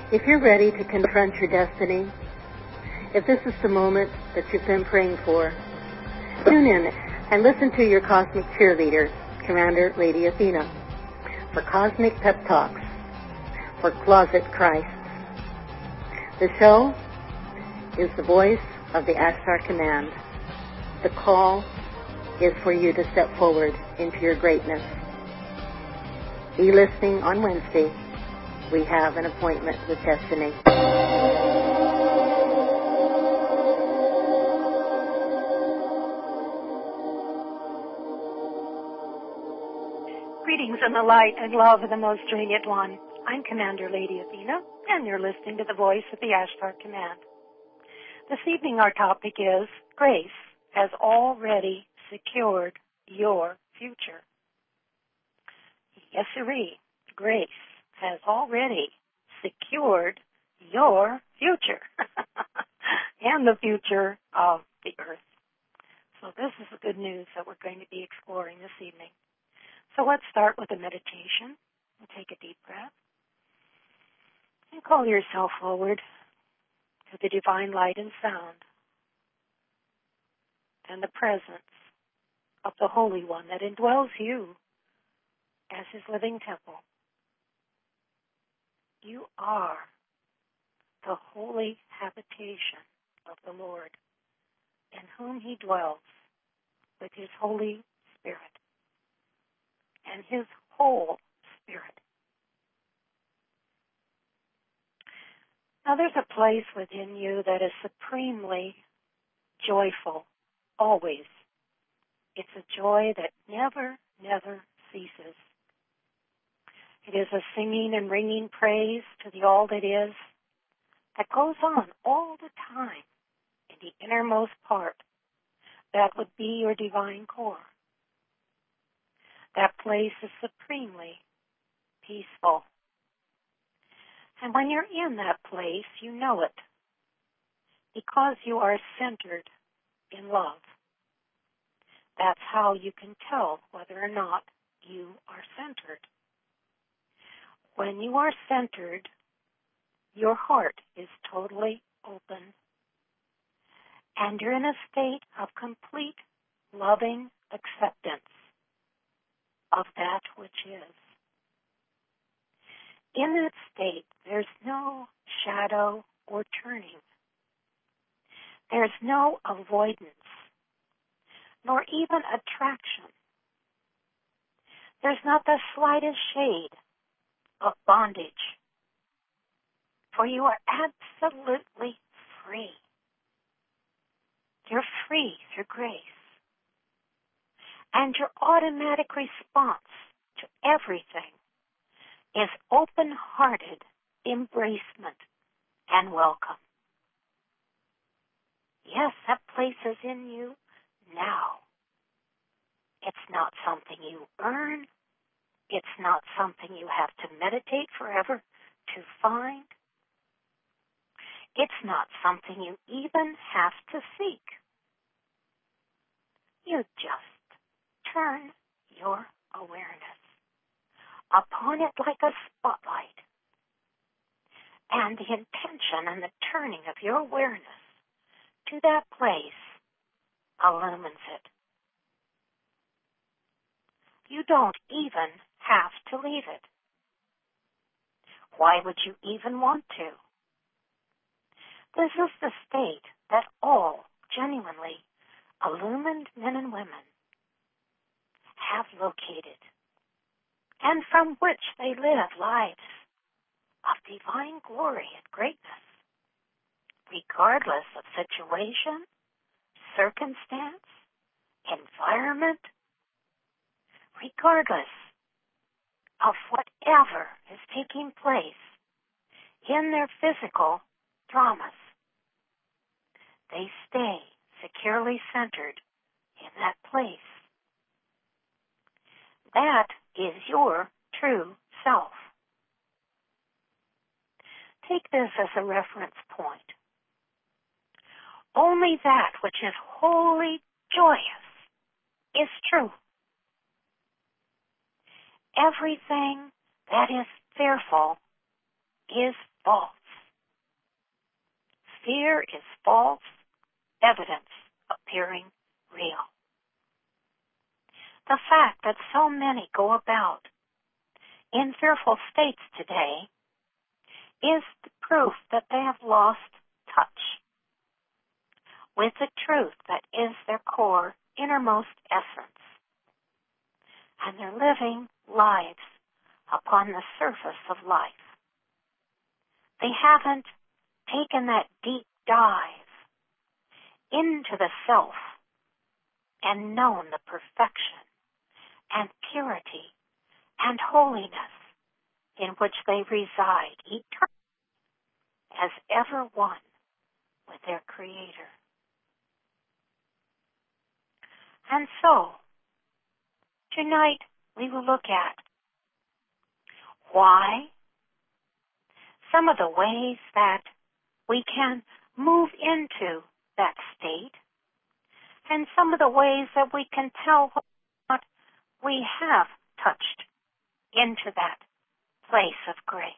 If you're ready to confront your destiny, if this is the moment that you've been praying for, tune in and listen to your cosmic cheerleader, Commander Lady Athena, for Cosmic Pep Talks for Closet Christ. The show is the voice of the Ashtar Command. The call is for you to step forward into your greatness. Be listening on Wednesday. We have an appointment with destiny. Greetings in the light and love of the most radiant one. I'm Commander Lady Athena, and you're listening to the voice of the Ashtar Command. This evening our topic is Grace has already secured your future. Yes, sirree. Grace has already secured your future and the future of the earth. So this is the good news that we're going to be exploring this evening. So let's start with a meditation. Take a deep breath and call yourself forward to the divine light and sound and the presence of the Holy One that indwells you as His living temple. You are the holy habitation of the Lord, in whom He dwells with His Holy Spirit and His whole Spirit. Now there's a place within you that is supremely joyful, always. It's a joy that never ceases. It is a singing and ringing praise to the all that is that goes on all the time in the innermost part. That would be your divine core. That place is supremely peaceful. And when you're in that place, you know it because you are centered in love. That's how you can tell whether or not you are centered. When you are centered, your heart is totally open, and you're in a state of complete loving acceptance of that which is. In that state, there's no shadow or turning. There's no avoidance, nor even attraction. There's not the slightest shade of bondage, for you are absolutely free. You're free through grace. And your automatic response to everything is open-hearted embracement and welcome. Yes, that place is in you now. It's not something you earn. It's not something you have to meditate forever to find. It's not something you even have to seek. You just turn your awareness upon it like a spotlight, and the intention and the turning of your awareness to that place illumines it. You don't even have to leave it. Why would you even want to? This is the state that all genuinely illumined men and women have located, and from which they live lives of divine glory and greatness, regardless of situation, circumstance, environment, regardless of whatever is taking place in their physical dramas. They stay securely centered in that place. That is your true self. Take this as a reference point. Only that which is wholly joyous is true. Everything that is fearful is false. fear is false evidence appearing real. The fact that so many go about in fearful states today is the proof that they have lost touch with the truth that is their core, innermost essence. And they're living lives upon the surface of life. They haven't taken that deep dive into the self and known the perfection and purity and holiness in which they reside eternally as ever one with their Creator. And so, tonight we will look at why, some of the ways that we can move into that state, and some of the ways that we can tell what we have touched into that place of grace.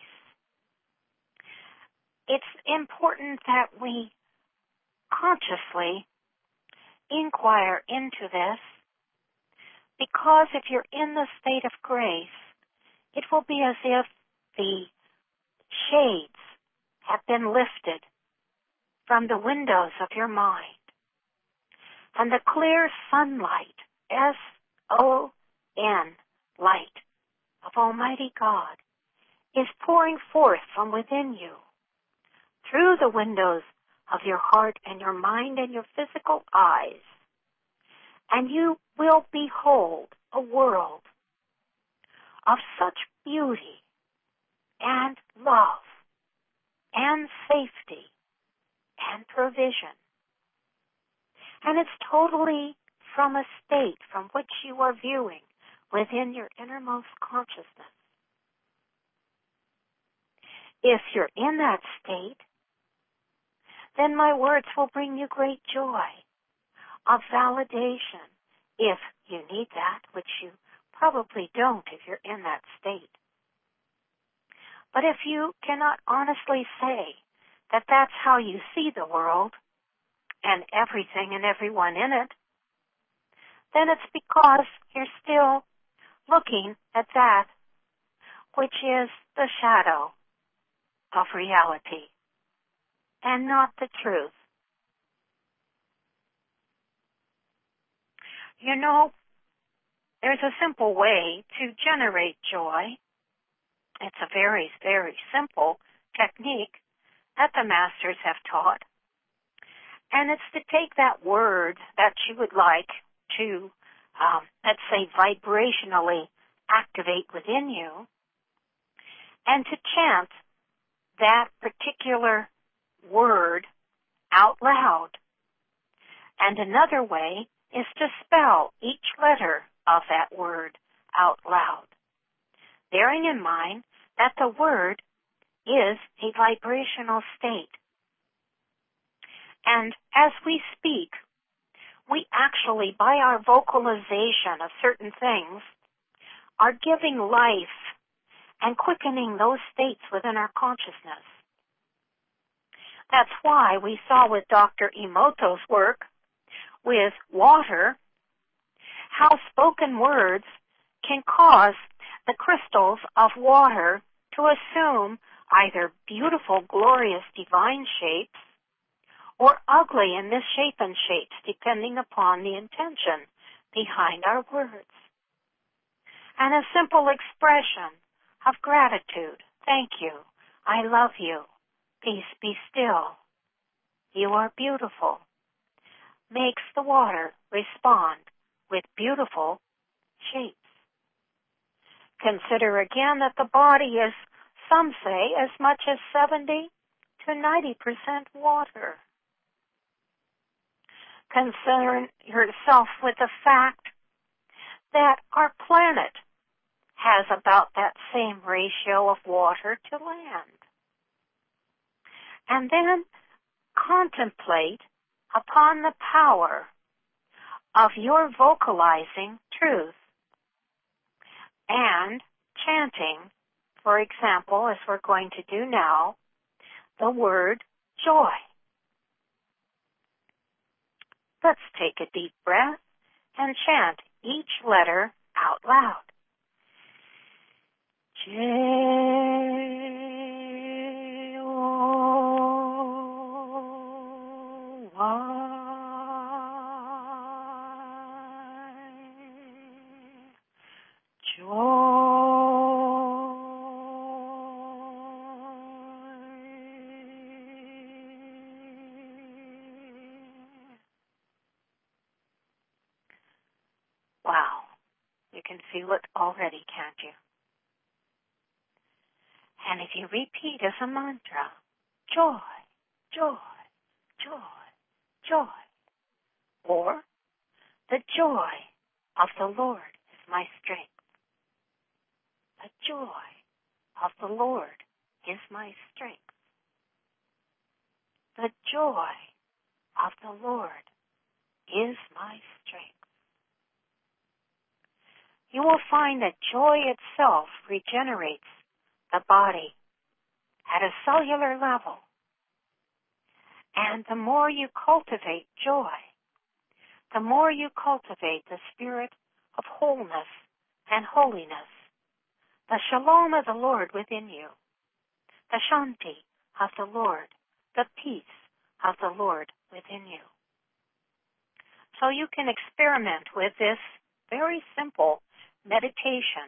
It's important that we consciously inquire into this, because if you're in the state of grace, it will be as if the shades have been lifted from the windows of your mind, and the clear sunlight, S-O-N, light of Almighty God, is pouring forth from within you through the windows of your heart and your mind and your physical eyes, and you will behold a world of such beauty and love and safety and provision. And it's totally from a state from which you are viewing within your innermost consciousness. If you're in that state, then my words will bring you great joy of validation, if you need that, which you probably don't if you're in that state. But if you cannot honestly say that that's how you see the world and everything and everyone in it, then it's because you're still looking at that which is the shadow of reality and not the truth. You know, there's a simple way to generate joy. It's a very, very simple technique that the masters have taught. And it's to take that word that you would like to, let's say, vibrationally activate within you, and to chant that particular word out loud. And another way is to spell each letter of that word out loud, bearing in mind that the word is a vibrational state. And as we speak, we actually, by our vocalization of certain things, are giving life and quickening those states within our consciousness. That's why we saw with Dr. Emoto's work with water, how spoken words can cause the crystals of water to assume either beautiful, glorious, divine shapes or ugly and misshapen shapes, depending upon the intention behind our words. And a simple expression of gratitude, thank you, I love you, peace be still, you are beautiful, makes the water respond with beautiful shapes. Consider again that the body is, some say, as much as 70 to 90% water. Concern yourself with the fact that our planet has about that same ratio of water to land. And then contemplate upon the power of your vocalizing truth and chanting, for example, as we're going to do now, the word joy. Let's take a deep breath and chant each letter out loud. Wow, you can feel it already, can't you? And if you repeat as a mantra, joy, joy, joy, joy, or the joy of the Lord is my strength. The joy of the Lord is my strength. The joy of the Lord is my strength. You will find that joy itself regenerates the body at a cellular level. And the more you cultivate joy, the more you cultivate the spirit of wholeness and holiness, the shalom of the Lord within you, the shanti of the Lord, the peace of the Lord within you. So you can experiment with this very simple meditation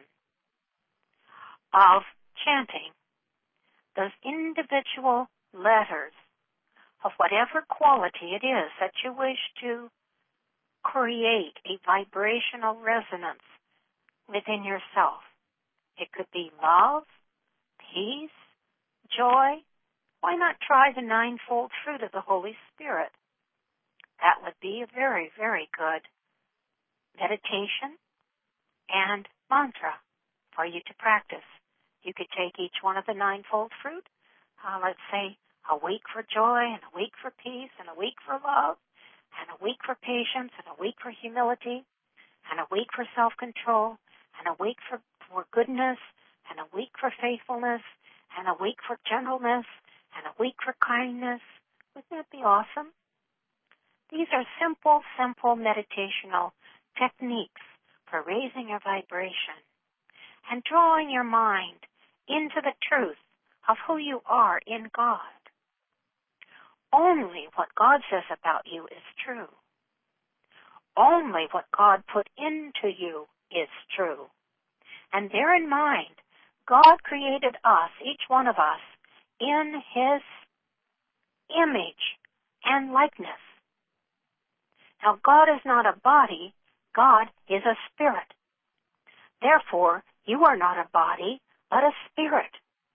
of chanting those individual letters of whatever quality it is that you wish to create a vibrational resonance within yourself. It could be love, peace, joy. Why not try the ninefold fruit of the Holy Spirit? That would be a very, very good meditation and mantra for you to practice. You could take each one of the ninefold fruit, let's say a week for joy, and a week for peace, and a week for love, and a week for patience, and a week for humility, and a week for self-control, and a week for goodness, and a week for faithfulness, and a week for gentleness, and a week for kindness. Wouldn't that be awesome? These are simple meditational techniques for raising your vibration and drawing your mind into the truth of who you are in God. Only what God says about you is true. Only what God put into you is true. And bear in mind, God created us, each one of us, in His image and likeness. Now, God is not a body. God is a spirit. Therefore, you are not a body, but a spirit.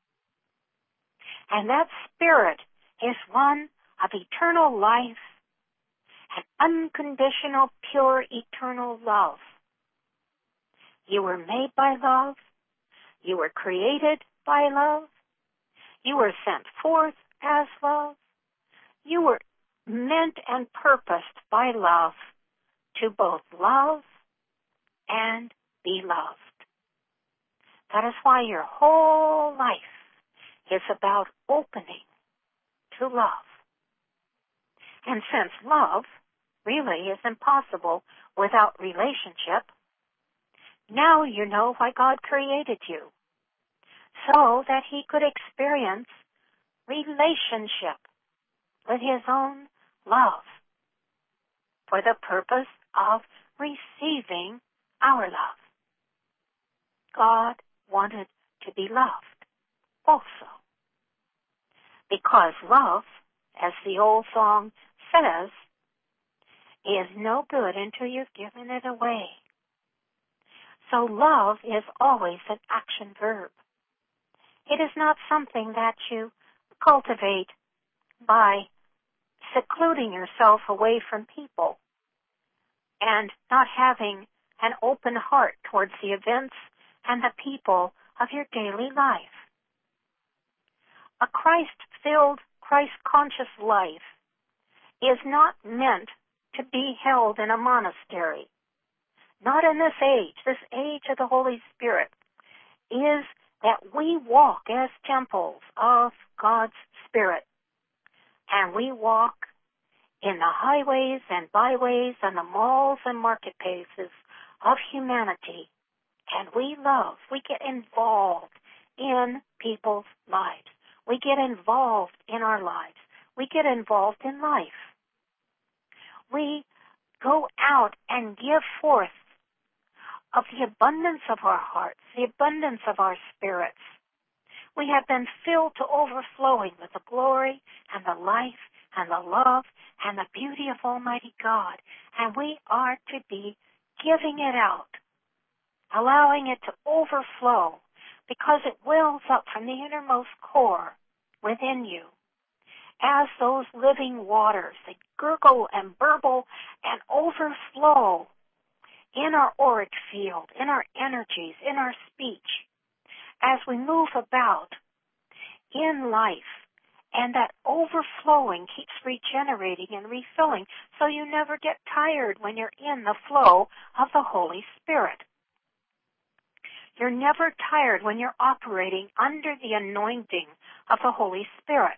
And that spirit is one of eternal life and unconditional, pure, eternal love. You were made by love. You were created by love. You were sent forth as love. You were meant and purposed by love to both love and be loved. That is why your whole life is about opening to love. And since love really is impossible without relationship, now you know why God created you, so that He could experience relationship with His own love for the purpose of receiving our love. God wanted to be loved also, because love, as the old song says, is no good until you've given it away. So love is always an action verb. It is not something that you cultivate by secluding yourself away from people and not having an open heart towards the events and the people of your daily life. A Christ-filled, Christ-conscious life is not meant to be held in a monastery. Not in this age of the Holy Spirit, is that we walk as temples of God's Spirit. And we walk in the highways and byways and the malls and marketplaces of humanity. And we love. We get involved in people's lives. We get involved in our lives. We get involved in life. We go out and give forth of the abundance of our hearts, the abundance of our spirits. We have been filled to overflowing with the glory and the life and the love and the beauty of Almighty God. And we are to be giving it out, allowing it to overflow, because it wells up from the innermost core within you as those living waters. They gurgle and burble and overflow in our auric field, in our energies, in our speech, as we move about in life. And that overflowing keeps regenerating and refilling, so you never get tired when you're in the flow of the Holy Spirit. You're never tired when you're operating under the anointing of the Holy Spirit.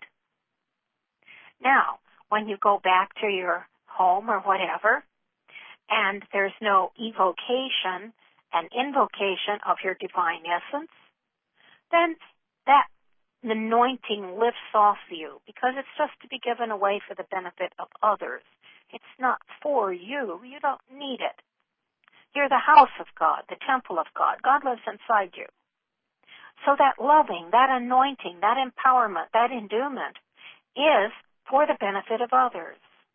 Now, when you go back to your home or whatever, and there's no evocation and invocation of your divine essence, then that anointing lifts off you, because it's just to be given away for the benefit of others. It's not for you. You don't need it. You're the house of God, the temple of God. God lives inside you. So that loving, that anointing, that empowerment, that endowment is for the benefit of others.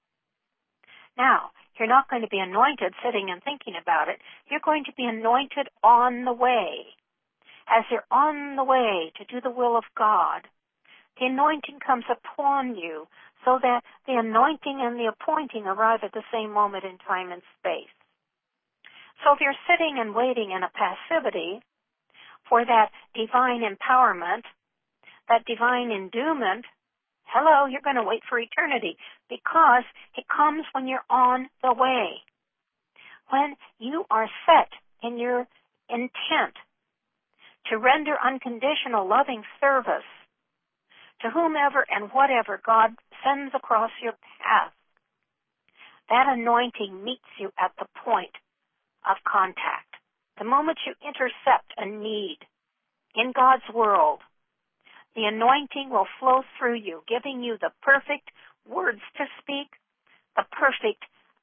Now, you're not going to be anointed sitting and thinking about it. You're going to be anointed on the way. As you're on the way to do the will of God, the anointing comes upon you, so that the anointing and the appointing arrive at the same moment in time and space. So if you're sitting and waiting in a passivity for that divine empowerment, that divine endowment, hello, you're going to wait for eternity, because it comes when you're on the way. When you are set in your intent to render unconditional loving service to whomever and whatever God sends across your path, that anointing meets you at the point of contact. The moment you intercept a need in God's world, the anointing will flow through you, giving you the perfect words to speak, the perfect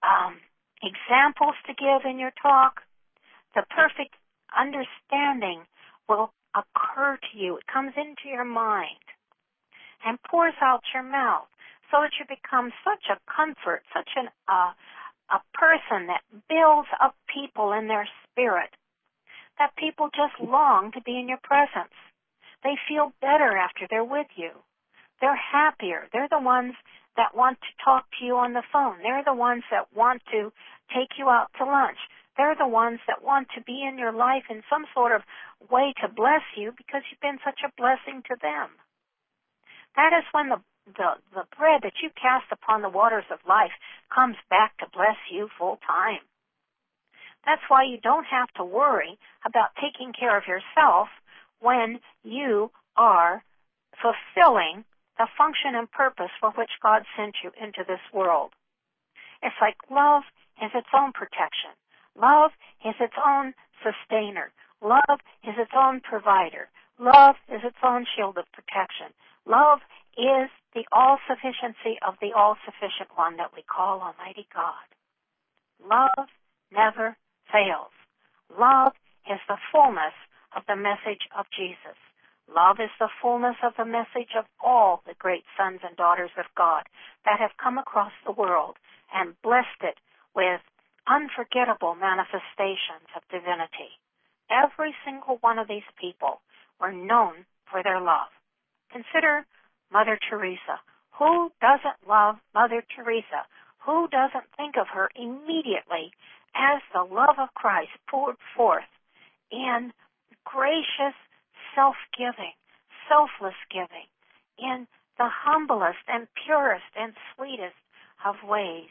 examples to give in your talk, the perfect understanding will occur to you. It comes into your mind and pours out your mouth, so that you become such a comfort, such a person that builds up people in their spirit, that people just long to be in your presence. They feel better after they're with you. They're happier. They're the ones that want to talk to you on the phone. They're the ones that want to take you out to lunch. They're the ones that want to be in your life in some sort of way to bless you, because you've been such a blessing to them. That is when the bread that you cast upon the waters of life comes back to bless you full time. That's why you don't have to worry about taking care of yourself when you are fulfilling the function and purpose for which God sent you into this world. It's like love is its own protection. Love is its own sustainer. Love is its own provider. Love is its own shield of protection. Love is the all-sufficiency of the all-sufficient one that we call Almighty God. Love never fails. Love is the fullness of the message of Jesus. Love is the fullness of the message of all the great sons and daughters of God that have come across the world and blessed it with unforgettable manifestations of divinity. Every single one of these people were known for their love. Consider Mother Teresa. Who doesn't love Mother Teresa? Who doesn't think of her immediately as the love of Christ poured forth in gracious self-giving, selfless giving, in the humblest and purest and sweetest of ways?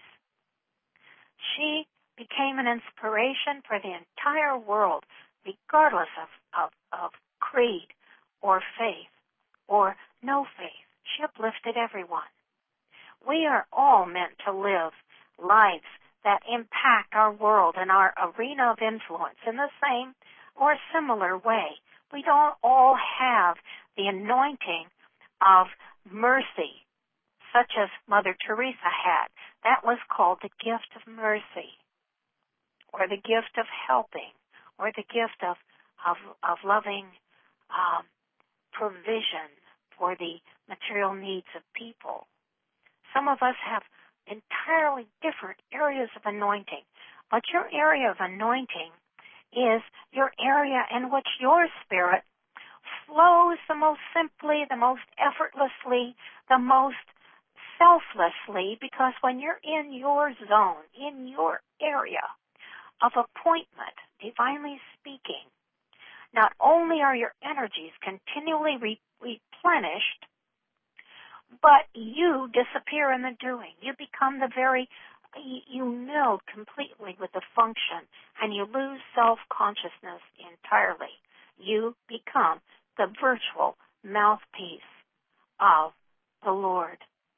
She became an inspiration for the entire world, regardless of creed or faith or no faith. She uplifted everyone. We are all meant to live lives that impact our world and our arena of influence in the same or similar way. We don't all have the anointing of mercy, such as Mother Teresa had. That was called the gift of mercy, or the gift of helping, or the gift of loving provision for the material needs of people. Some of us have entirely different areas of anointing, but your area of anointing is your area in which your spirit flows the most simply, the most effortlessly, the most selflessly, because when you're in your zone, in your area of appointment, divinely speaking, not only are your energies continually replenished, but you disappear in the doing. You become you meld completely with the function, and you lose self-consciousness entirely. You become the virtual mouthpiece of the Lord.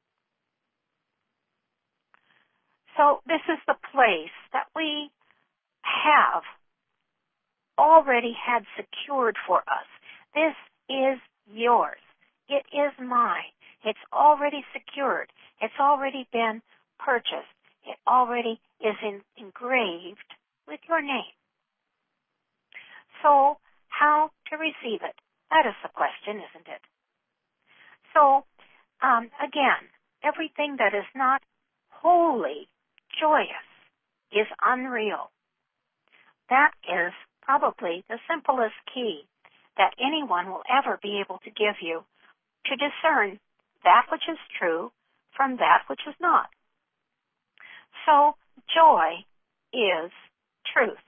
So this is the place that we have already had secured for us. This is yours. It is mine. It's already secured. It's already been purchased. It already is engraved with your name. So, how to receive it? That is the question, isn't it? So, again, everything that is not wholly joyous is unreal. That is probably the simplest key that anyone will ever be able to give you to discern that which is true from that which is not. So, joy is truth.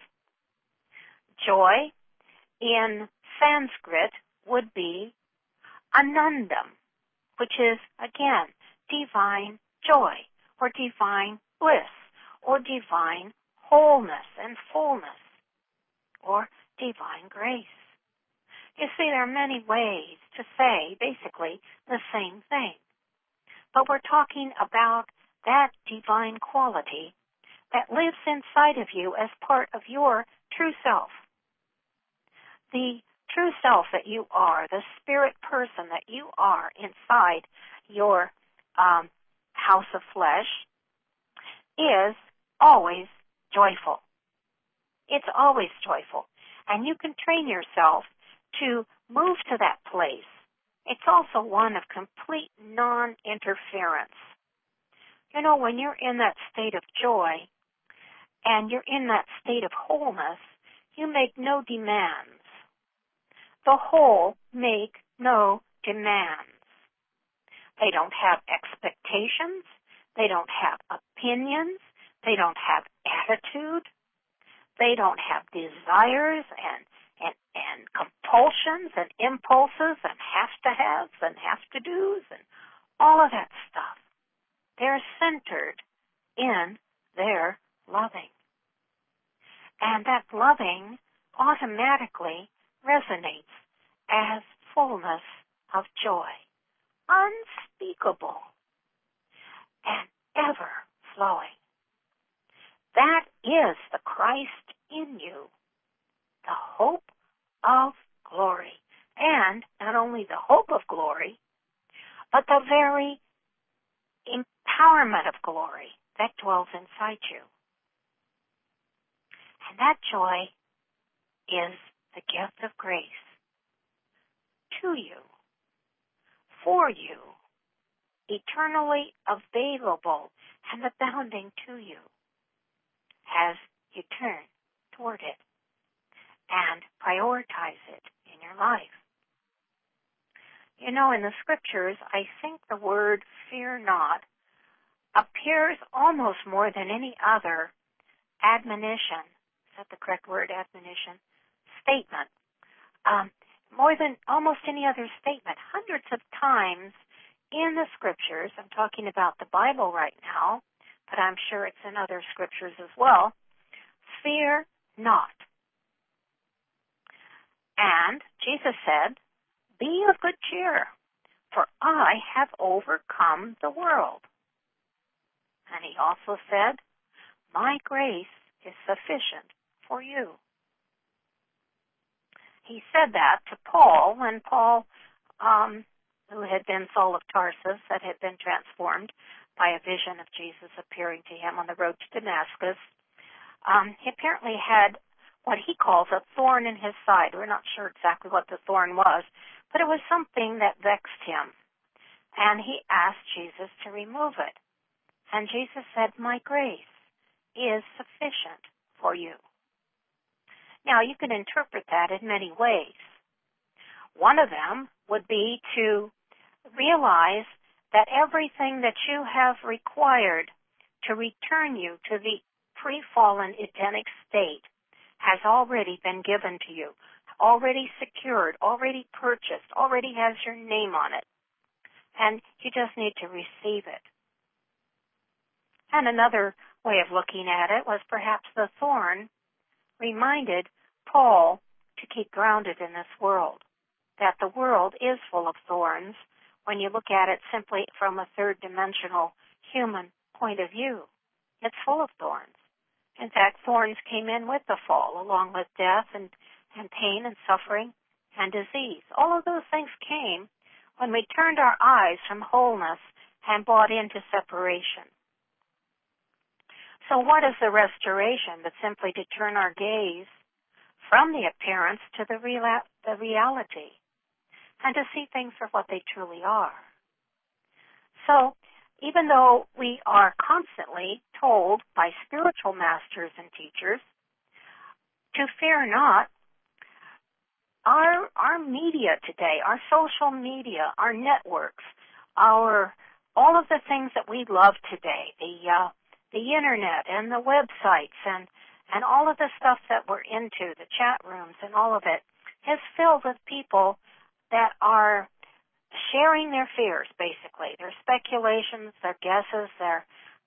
Joy in Sanskrit would be anandam, which is, again, divine joy, or divine bliss, or divine wholeness and fullness, or divine grace. You see, there are many ways to say basically the same thing. But we're talking about that divine quality that lives inside of you as part of your true self. The true self that you are, the spirit person that you are inside your house of flesh, is always joyful. It's always joyful. And you can train yourself to move to that place. It's also one of complete non-interference. You know, when you're in that state of joy and you're in that state of wholeness, you make no demands. The whole make no demands. They don't have expectations. They don't have opinions. They don't have attitude. They don't have desires and compulsions and impulses and have-to-haves and have-to-dos and all of that stuff. They're centered in their loving. And that loving automatically resonates as fullness of joy, unspeakable and ever-flowing. That is the Christ in you, the hope of glory. And not only the hope of glory, but the very empowerment of glory that dwells inside you. And that joy is the gift of grace to you, for you, eternally available and abounding to you as you turn toward it and prioritize it in your life. You know, in the scriptures, I think the word fear not appears almost more than any other admonition. Is that the correct word, admonition? Statement. More than almost any other statement. Hundreds of times in the scriptures, I'm talking about the Bible right now, but I'm sure it's in other scriptures as well, fear not. And Jesus said, be of good cheer, for I have overcome the world. And he also said, my grace is sufficient for you. He said that to Paul when Paul, who had been Saul of Tarsus, that had been transformed by a vision of Jesus appearing to him on the road to Damascus. He apparently had what he calls a thorn in his side. We're not sure exactly what the thorn was, but it was something that vexed him. And he asked Jesus to remove it. And Jesus said, my grace is sufficient for you. Now, you can interpret that in many ways. One of them would be to realize that everything that you have required to return you to the pre-fallen Edenic state has already been given to you, already secured, already purchased, already has your name on it. And you just need to receive it. And another way of looking at it was perhaps the thorn reminded Paul to keep grounded in this world, that the world is full of thorns when you look at it simply from a third-dimensional human point of view. It's full of thorns. In fact, thorns came in with the fall, along with death and pain and suffering and disease. All of those things came when we turned our eyes from wholeness and bought into separation. So what is the restoration but simply to turn our gaze from the appearance to the reality and to see things for what they truly are? So even though we are constantly told by spiritual masters and teachers to fear not, our media today, our social media, our networks, all of the things that we love today, the internet and the websites and all of the stuff that we're into, the chat rooms and all of it, is filled with people that are sharing their fears, basically, their speculations, their guesses, their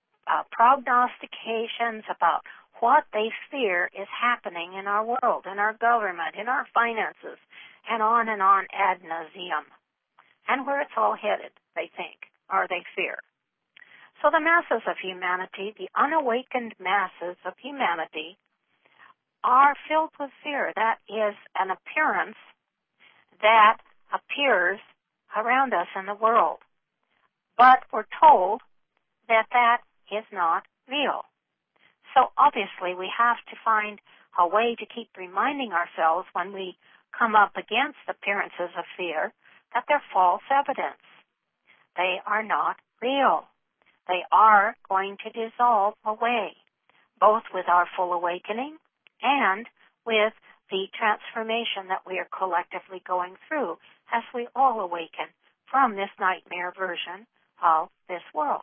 prognostications about what they fear is happening in our world, in our government, in our finances, and on ad nauseum. And where it's all headed, they think, or they fear. So the masses of humanity, the unawakened masses of humanity, are filled with fear. That is an appearance that appears around us in the world. But we're told that that is not real. So obviously we have to find a way to keep reminding ourselves when we come up against appearances of fear that they're false evidence. They are not real. They are going to dissolve away, both with our full awakening and with the transformation that we are collectively going through as we all awaken from this nightmare version of this world.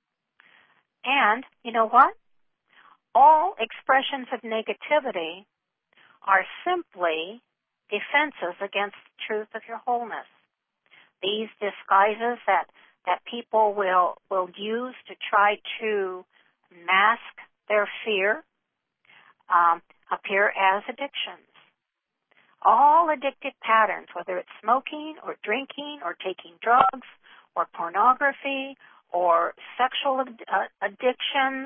And you know what? All expressions of negativity are simply defenses against the truth of your wholeness. These disguises that people will use to try to mask their fear appear as addictions. All addictive patterns, whether it's smoking or drinking or taking drugs or pornography or sexual addictions,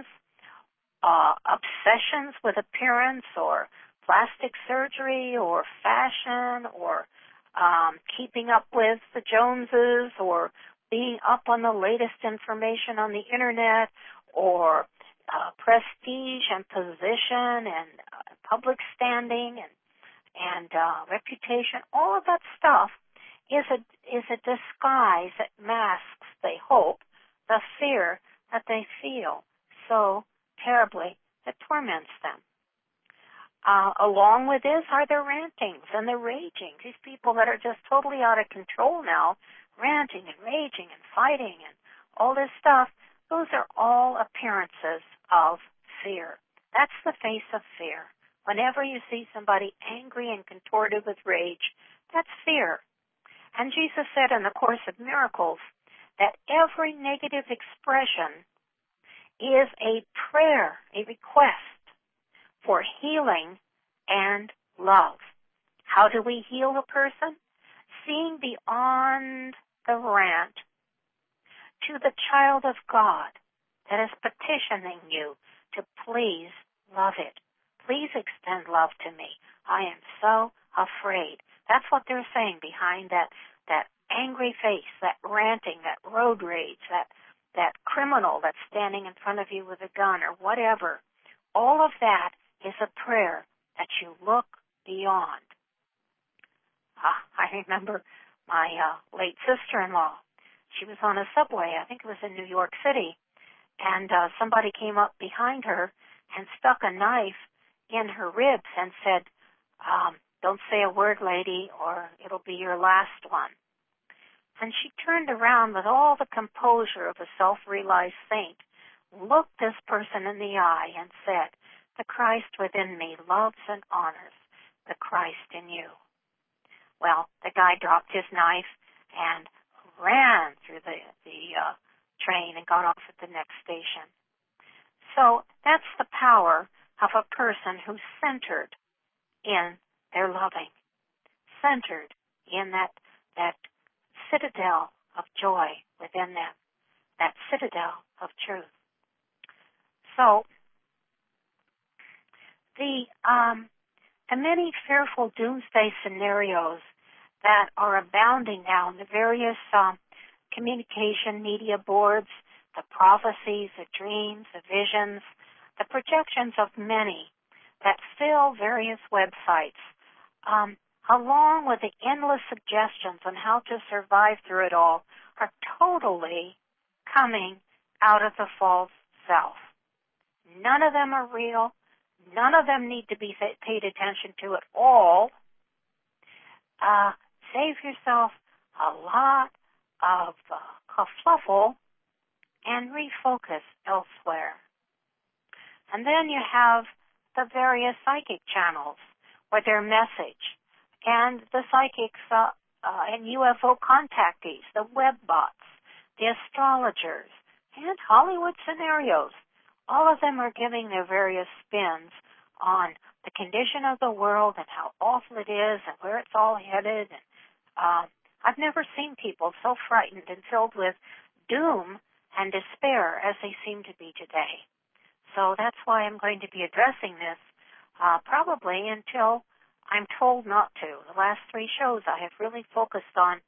obsessions with appearance or plastic surgery or fashion or keeping up with the Joneses or being up on the latest information on the internet or prestige and position and public standing and reputation, all of that stuff is a disguise that masks, they hope, the fear that they feel so terribly that torments them. Along with this are the rantings and the raging. These people that are just totally out of control now, ranting and raging and fighting and all this stuff, those are all appearances of fear. That's the face of fear. Whenever you see somebody angry and contorted with rage, that's fear. And Jesus said in the Course of Miracles that every negative expression is a prayer, a request for healing and love. How do we heal a person? Seeing beyond the rant to the child of God that is petitioning you to please love it. Please extend love to me. I am so afraid. That's what they're saying behind that angry face, that ranting, that road rage, that criminal that's standing in front of you with a gun or whatever. All of that is a prayer that you look beyond. I remember my late sister-in-law. She was on a subway, I think it was in New York City, and somebody came up behind her and stuck a knife in her ribs and said, don't say a word, lady, or it'll be your last one. And she turned around with all the composure of a self-realized saint, looked this person in the eye and said, the Christ within me loves and honors the Christ in you. Well, the guy dropped his knife and ran through the train and got off at the next station. So that's the power of a person who's centered in their loving, centered in that citadel of joy within them, that citadel of truth. So the many fearful doomsday scenarios that are abounding now in the various communication media boards, the prophecies, the dreams, the visions, the projections of many that fill various websites, along with the endless suggestions on how to survive through it all, are totally coming out of the false self. None of them are real. None of them need to be paid attention to at all. Save yourself a lot of kerfluffle and refocus elsewhere. And then you have the various psychic channels with their message, and the psychics and UFO contactees, the web bots, the astrologers, and Hollywood scenarios. All of them are giving their various spins on the condition of the world and how awful it is and where it's all headed. And I've never seen people so frightened and filled with doom and despair as they seem to be today. So that's why I'm going to be addressing this probably until I'm told not to. The last 3 shows I have really focused on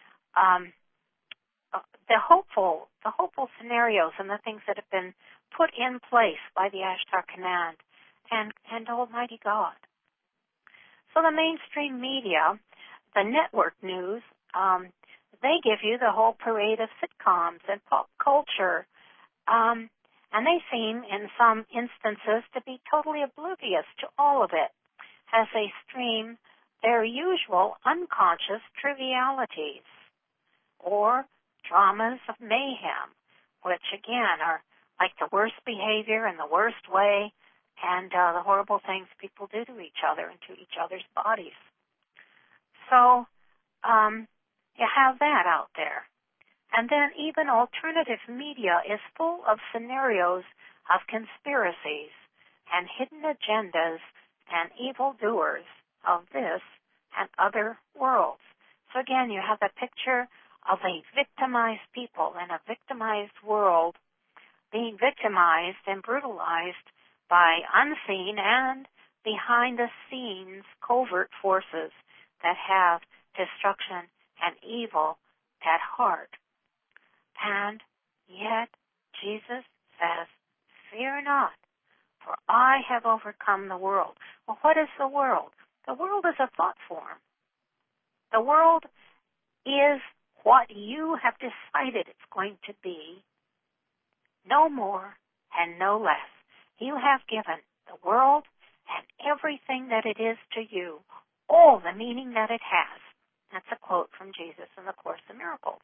the hopeful scenarios and the things that have been put in place by the Ashtar Command and Almighty God. So the mainstream media, the network news, they give you the whole parade of sitcoms and pop culture, and they seem, in some instances, to be totally oblivious to all of it as they stream their usual unconscious trivialities or dramas of mayhem, which, again, are like the worst behavior in the worst way and the horrible things people do to each other and to each other's bodies. So you have that out there. And then even alternative media is full of scenarios of conspiracies and hidden agendas and evildoers of this and other worlds. So again, you have a picture of a victimized people in a victimized world being victimized and brutalized by unseen and behind-the-scenes covert forces that have destruction and evil at heart. And yet, Jesus says, fear not, for I have overcome the world. Well, what is the world? The world is a thought form. The world is what you have decided it's going to be, no more and no less. You have given the world and everything that it is to you all the meaning that it has. That's a quote from Jesus in the Course in Miracles.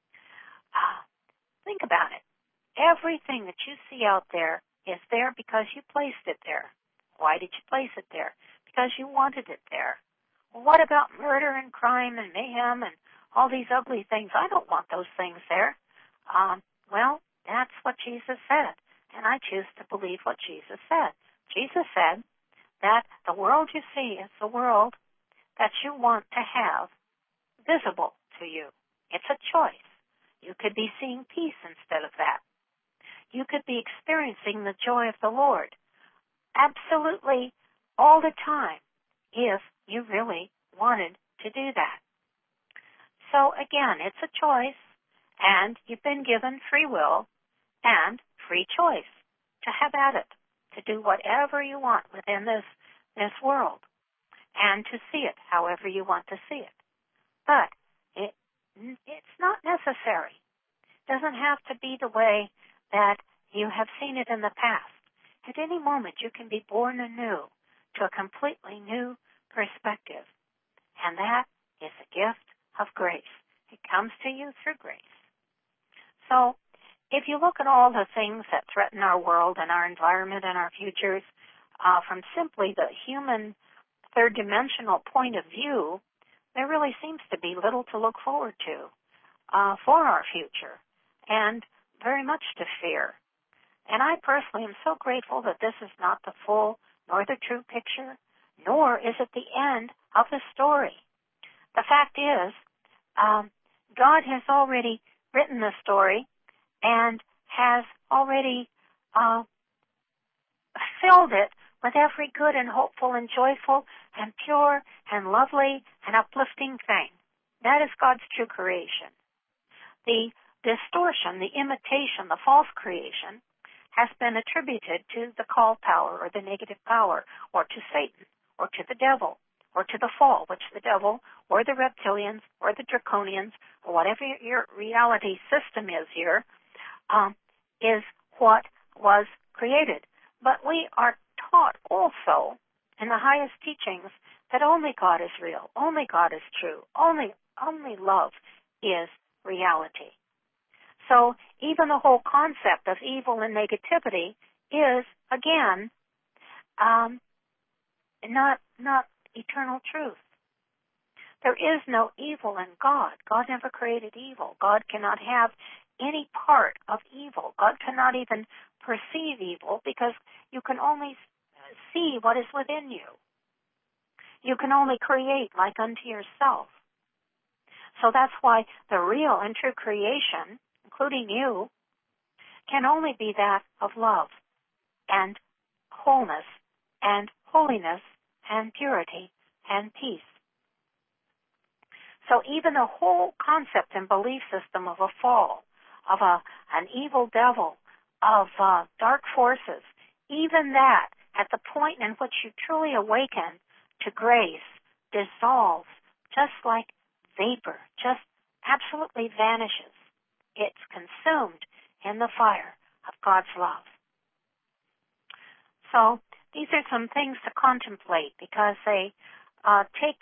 Think about it. Everything that you see out there is there because you placed it there. Why did you place it there? Because you wanted it there. Well, what about murder and crime and mayhem and all these ugly things? I don't want those things there. Well, that's what Jesus said, and I choose to believe what Jesus said. Jesus said that the world you see is the world that you want to have visible to you. It's a choice. You could be seeing peace instead of that. you could be experiencing the joy of the Lord absolutely all the time if you really wanted to do that. So again, it's a choice, and you've been given free will and free choice to have at it, to do whatever you want within this world, and to see it however you want to see it. But it's not necessary. It doesn't have to be the way that you have seen it in the past. At any moment, you can be born anew to a completely new perspective, and that is a gift of grace. It comes to you through grace. So, if you look at all the things that threaten our world and our environment and our futures from simply the human third-dimensional point of view, there really seems to be little to look forward to for our future, and very much to fear. And I personally am so grateful that this is not the full nor the true picture, nor is it the end of the story. The fact is, God has already written the story and has already filled it with every good and hopeful and joyful and pure and lovely and uplifting thing. That is God's true creation. The distortion, the imitation, the false creation has been attributed to the call power or the negative power, or to Satan, or to the devil, or to the fall, which the devil or the reptilians or the draconians or whatever your reality system is here is what was created. But we are taught also in the highest teachings that only God is real, only God is true, only love is reality. So even the whole concept of evil and negativity is, again, not eternal truth. There is no evil in God. God never created evil. God cannot have any part of evil. God cannot even perceive evil because you can only see what is within you. You can only create like unto yourself. So that's why the real and true creation, including you, can only be that of love and wholeness and holiness and purity and peace. So even the whole concept and belief system of a fall, of an evil devil, of dark forces, even that, at the point in which you truly awaken to grace, dissolves just like vapor, just absolutely vanishes. It's consumed in the fire of God's love. So these are some things to contemplate because they take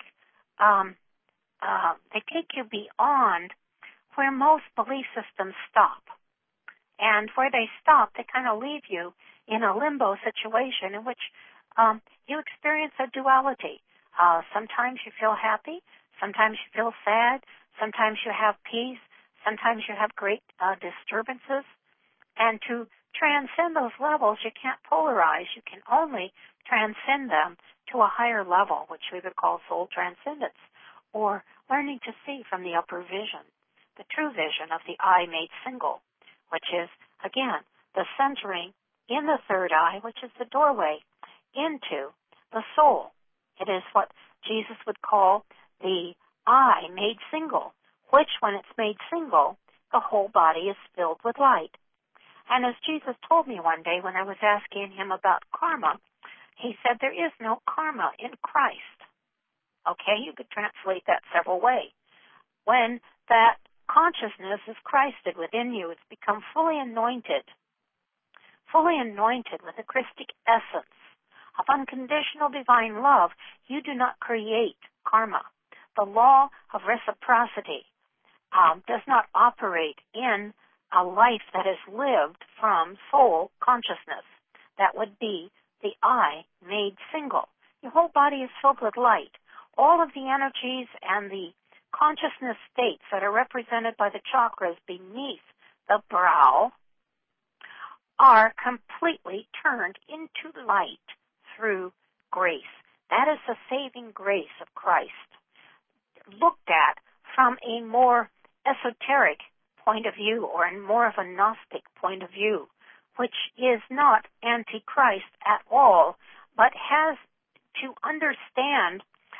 you beyond where most belief systems stop. And where they stop, they kind of leave you in a limbo situation in which you experience a duality. Sometimes you feel happy, sometimes you feel sad, sometimes you have peace, sometimes you have great disturbances. And to transcend those levels, you can't polarize. You can only transcend them to a higher level, which we would call soul transcendence, or learning to see from the upper vision, the true vision of the I made single, which is, again, the centering in the third eye, which is the doorway into the soul. It is what Jesus would call the I made single, which, when it's made single, the whole body is filled with light. And as Jesus told me one day when I was asking him about karma, he said there is no karma in Christ. Okay, you could translate that several ways. When that consciousness is Christed within you, it's become fully anointed with the Christic essence of unconditional divine love. You do not create karma. The law of reciprocity does not operate in a life that is lived from soul consciousness. That would be the I made single. Your whole body is filled with light. All of the energies and the consciousness states that are represented by the chakras beneath the brow are completely turned into light through grace. That is the saving grace of Christ, looked at from a more esoteric point of view or in more of a Gnostic point of view. which is not antichrist at all, but has you to understand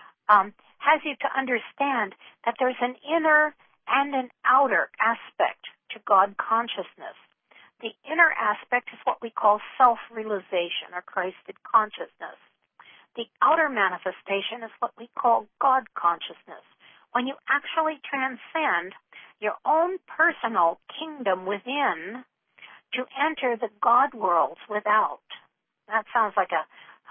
that there's an inner and an outer aspect to God consciousness. The inner aspect is what we call self-realization or Christed consciousness. The outer manifestation is what we call God consciousness. When you actually transcend your own personal kingdom within to enter the God worlds without. That sounds like a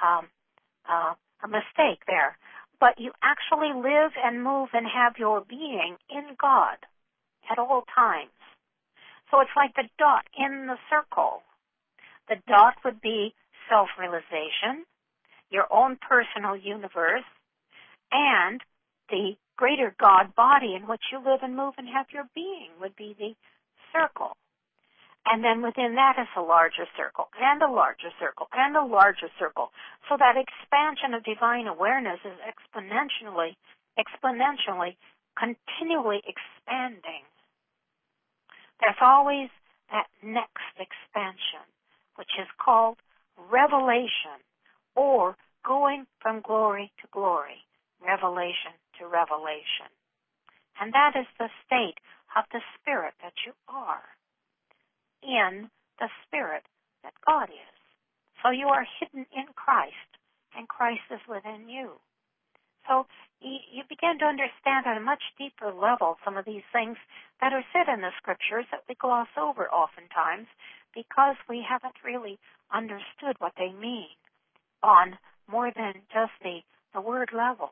mistake there. But you actually live and move and have your being in God at all times. So it's like the dot in the circle. The dot would be self-realization, your own personal universe, and the greater God body in which you live and move and have your being would be the circle. And then within that is a larger circle, and a larger circle, and a larger circle. So that expansion of divine awareness is exponentially, continually expanding. There's always that next expansion, which is called revelation, or going from glory to glory, revelation to revelation. And that is the state of the spirit that you are, in the spirit that God is. So you are hidden in Christ, and Christ is within you. So you begin to understand on a much deeper level some of these things that are said in the scriptures that we gloss over oftentimes because we haven't really understood what they mean on more than just the word level.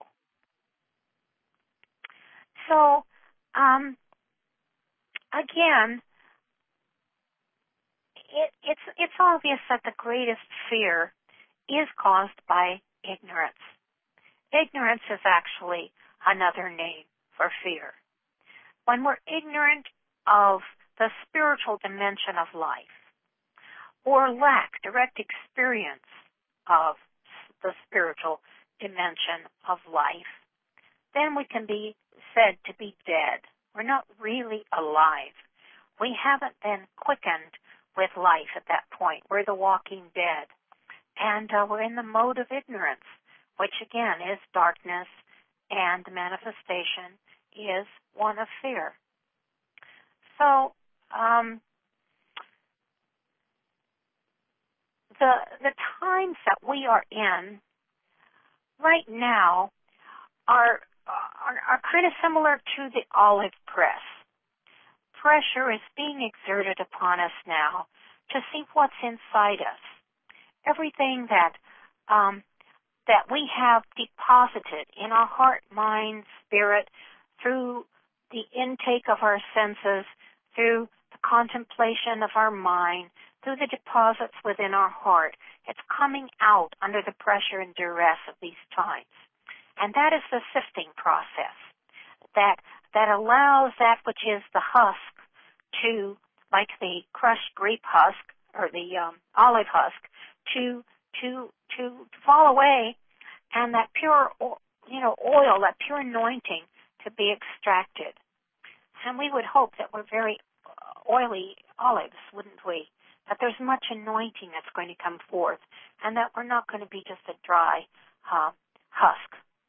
So, again, it's obvious that the greatest fear is caused by ignorance. Ignorance is actually another name for fear. When we're ignorant of the spiritual dimension of life, or lack direct experience of the spiritual dimension of life, then we can be said to be dead. We're not really alive. We haven't been quickened with life at that point. We're the walking dead. And we're in the mode of ignorance, which again is darkness, and the manifestation is one of fear. So, the times that we are in right now are kind of similar to the olive press. Pressure is being exerted upon us now to see what's inside us. Everything that we have deposited in our heart, mind, spirit, through the intake of our senses, through the contemplation of our mind, through the deposits within our heart, it's coming out under the pressure and duress of these times. And that is the sifting process that allows that which is the husk to, like the crushed grape husk or the olive husk, to fall away, and that pure, oil, that pure anointing to be extracted. And we would hope that we're very oily olives, wouldn't we? That there's much anointing that's going to come forth, and that we're not going to be just a dry husk.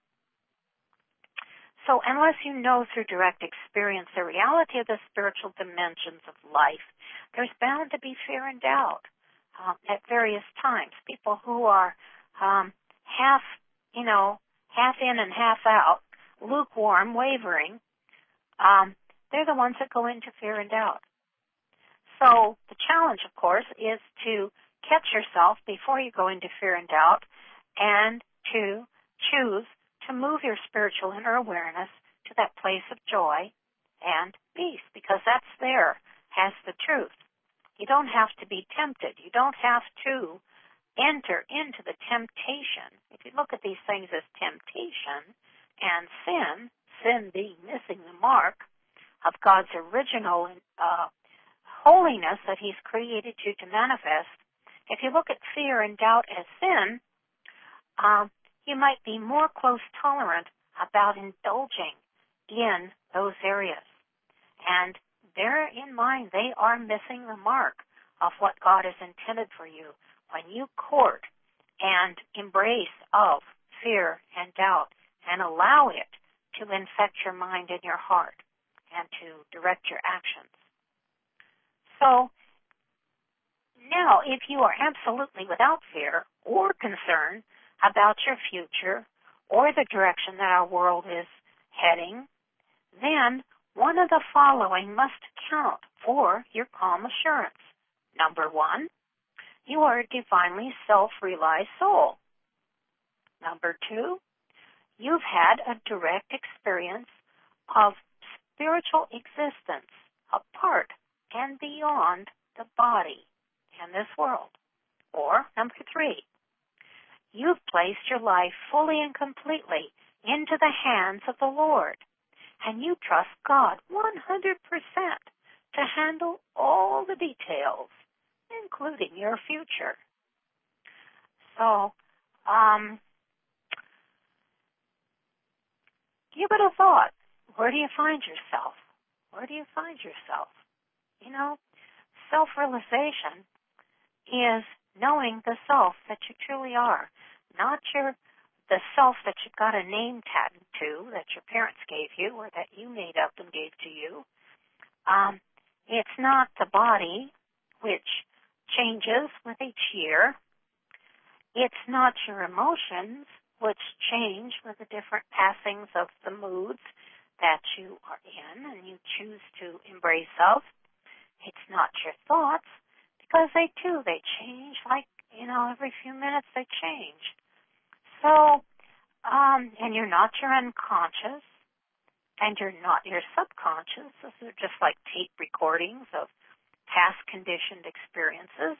So unless you know through direct experience the reality of the spiritual dimensions of life, there's bound to be fear and doubt at various times. People who are half in and half out, lukewarm, wavering, they're the ones that go into fear and doubt. So the challenge, of course, is to catch yourself before you go into fear and doubt, and to choose to move your spiritual inner awareness to that place of joy and peace, because that's there has the truth. You don't have to be tempted. You don't have to enter into the temptation. If you look at these things as temptation and sin being missing the mark of God's original holiness that He's created you to manifest, if you look at fear and doubt as sin, you might be more close tolerant about indulging in those areas. And bear in mind, they are missing the mark of what God has intended for you, when you court and embrace of fear and doubt and allow it to infect your mind and your heart and to direct your actions. So now, if you are absolutely without fear or concern about your future or the direction that our world is heading, then one of the following must account for your calm assurance. Number one, you are a divinely self-realized soul. Number two, you've had a direct experience of spiritual existence apart and beyond the body in this world. Or, number three, you've placed your life fully and completely into the hands of the Lord, and you trust God 100% to handle all the details, including your future. So, give it a thought. Where do you find yourself? Where do you find yourself? You know, self-realization is knowing the self that you truly are, not the self that you got a name tag to that your parents gave you or that you made up and gave to you. It's not the body, which changes with each year. It's not your emotions, which change with the different passings of the moods that you are in and you choose to embrace of. It's not your thoughts, because they change like, every few minutes they change. So, and you're not your unconscious, and you're not your subconscious. Those are just like tape recordings of past conditioned experiences.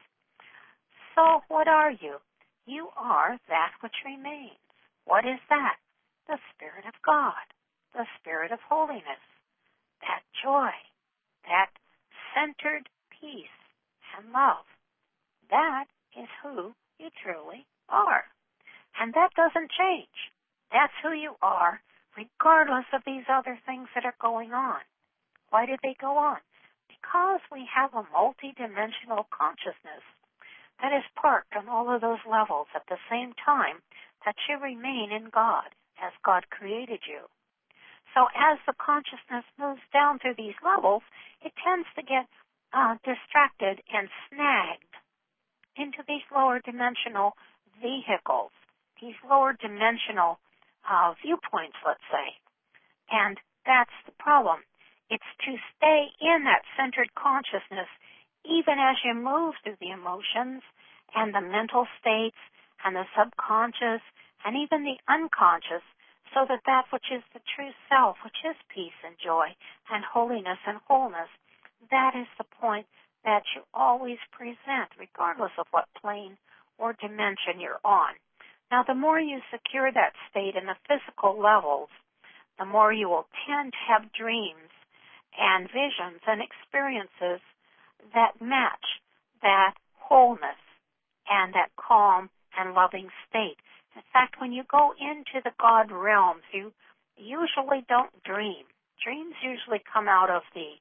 So what are you? You are that which remains. What is that? The Spirit of God, the Spirit of holiness, that joy, that centered peace and love. That is who you truly are. And that doesn't change. That's who you are, regardless of these other things that are going on. Why did they go on? Because we have a multidimensional consciousness that is parked on all of those levels at the same time that you remain in God as God created you. So as the consciousness moves down through these levels, it tends to get distracted and snagged into these lower dimensional vehicles, these lower dimensional viewpoints, let's say. And that's the problem. It's to stay in that centered consciousness even as you move through the emotions and the mental states and the subconscious and even the unconscious, so that that which is the true self, which is peace and joy and holiness and wholeness, that is the point that you always present, regardless of what plane or dimension you're on. Now, the more you secure that state in the physical levels, the more you will tend to have dreams and visions and experiences that match that wholeness and that calm and loving state. In fact, when you go into the God realms, you usually don't dream. Dreams usually come out of the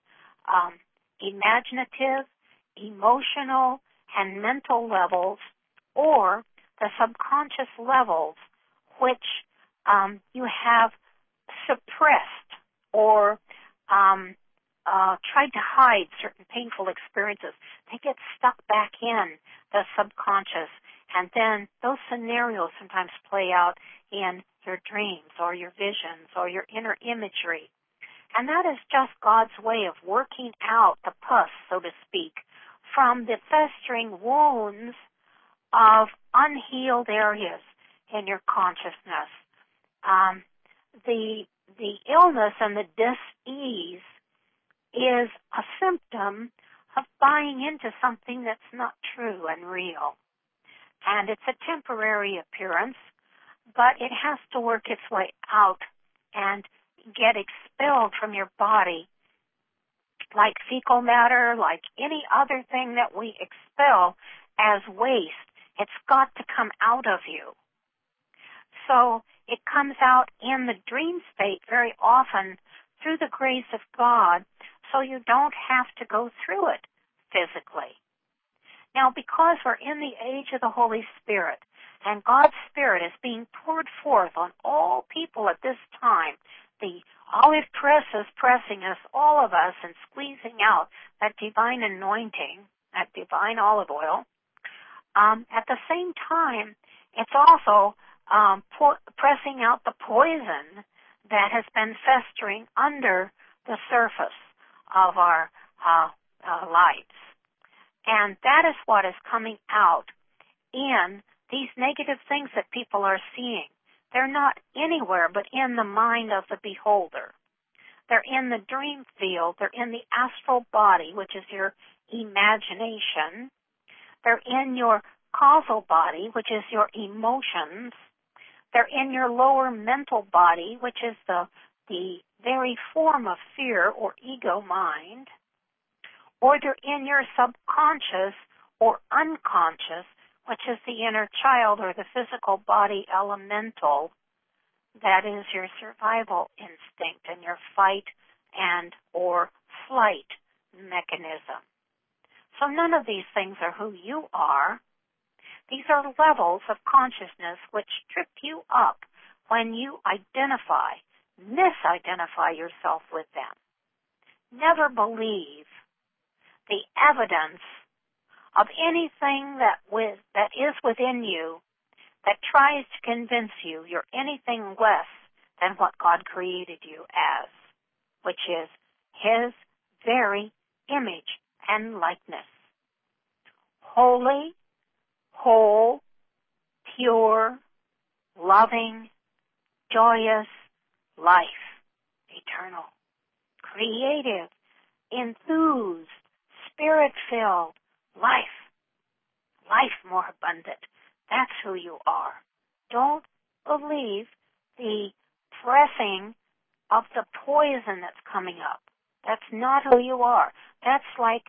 imaginative, emotional, and mental levels, or the subconscious levels, which you have suppressed or tried to hide certain painful experiences. They get stuck back in the subconscious, and then those scenarios sometimes play out in your dreams or your visions or your inner imagery. And that is just God's way of working out the pus, so to speak, from the festering wounds of unhealed areas in your consciousness. The illness and the dis-ease is a symptom of buying into something that's not true and real. And it's a temporary appearance, but it has to work its way out and get expelled from your body like fecal matter, like any other thing that we expel as waste. It's got to come out of you. So it comes out in the dream state very often through the grace of God, so you don't have to go through it physically. Now, because we're in the age of the Holy Spirit, and God's Spirit is being poured forth on all people at this time, the olive press is pressing us, all of us, and squeezing out that divine anointing, that divine olive oil. At the same time, it's also pressing out the poison that has been festering under the surface of our lives. And that is what is coming out in these negative things that people are seeing. They're not anywhere but in the mind of the beholder. They're in the dream field. They're in the astral body, which is your imagination. They're in your causal body, which is your emotions. They're in your lower mental body, which is the very form of fear or ego mind. Or they're in your subconscious or unconscious, which is the inner child or the physical body elemental. That is your survival instinct and your fight and or flight mechanism. So none of these things are who you are. These are levels of consciousness which trip you up when you misidentify yourself with them. Never believe the evidence of anything that is within you that tries to convince you you're anything less than what God created you as, which is His very image and likeness. Holy, whole, pure, loving, joyous life, eternal, creative, enthused, Spirit-filled life more abundant. That's who you are. Don't believe the pressing of the poison that's coming up. That's not who you are. That's like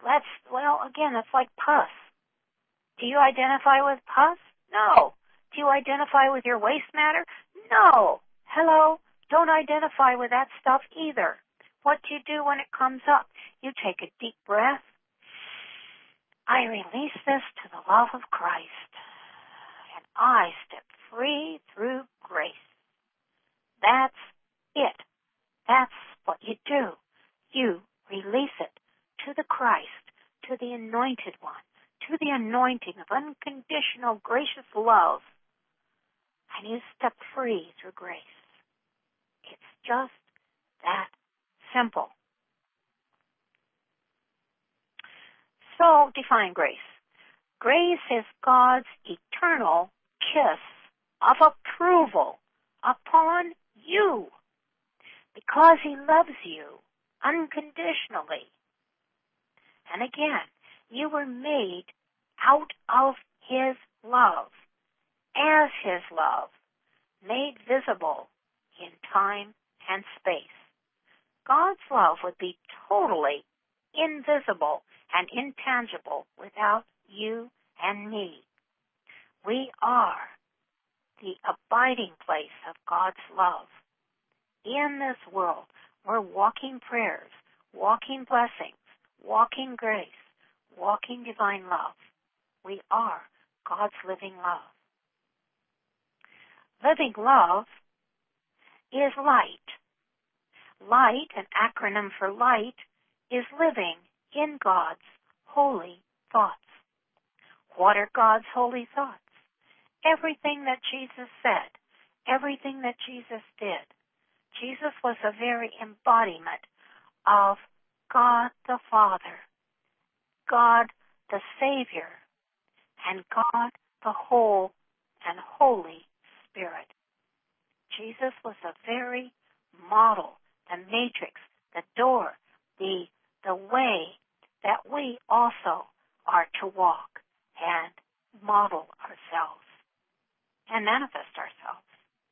pus. Do you identify with pus? No. Do you identify with your waste matter? No. Hello? Don't identify with that stuff either. What do you do when it comes up? You take a deep breath. I release this to the love of Christ, and I step free through grace. That's it. That's what you do. You release it to the Christ, to the Anointed One, to the anointing of unconditional, gracious love, and you step free through grace. It's just that simple. So, define grace. Grace is God's eternal kiss of approval upon you because He loves you unconditionally. And again, you were made out of His love, as His love, made visible in time and space. God's love would be totally invisible and intangible without you and me. We are the abiding place of God's love. In this world, we're walking prayers, walking blessings, walking grace, walking divine love. We are God's living love. Living love is light. Light, an acronym for light, is living in God's holy thoughts. What are God's holy thoughts? Everything that Jesus said, everything that Jesus did. Jesus was a very embodiment of God the Father, God the Savior, and God the whole and Holy Spirit. Jesus was a very model, the matrix, the door, the way that we also are to walk and model ourselves and manifest ourselves.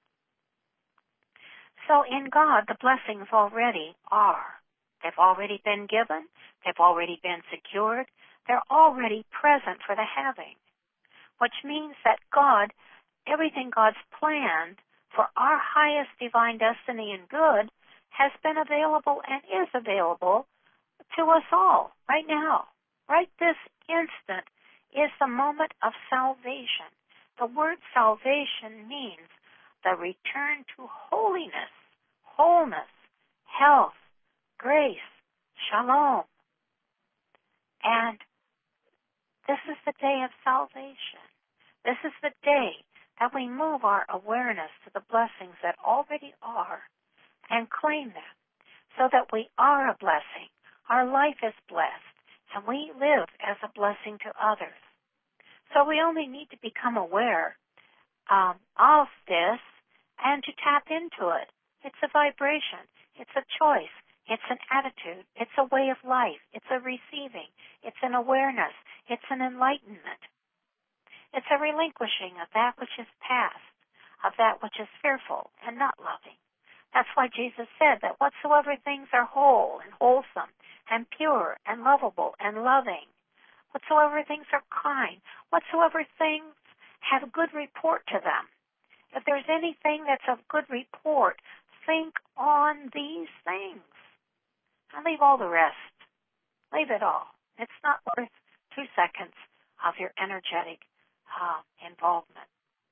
So in God, the blessings already are. They've already been given. They've already been secured. They're already present for the having, which means that God, everything God's planned for our highest divine destiny and good has been available and is available to us all right now. Right this instant, is the moment of salvation. The word salvation means the return to holiness, wholeness, health, grace, shalom. And this is the day of salvation. This is the day that we move our awareness to the blessings that already are and claim them so that we are a blessing. Our life is blessed, and we live as a blessing to others. So we only need to become aware of this and to tap into it. It's a vibration. It's a choice. It's an attitude. It's a way of life. It's a receiving. It's an awareness. It's an enlightenment. It's a relinquishing of that which is past, of that which is fearful and not loving. That's why Jesus said that whatsoever things are whole and wholesome and pure and lovable and loving, whatsoever things are kind, whatsoever things have good report to them, if there's anything that's of good report, think on these things. And leave all the rest. Leave it all. It's not worth 2 seconds of your energetic involvement.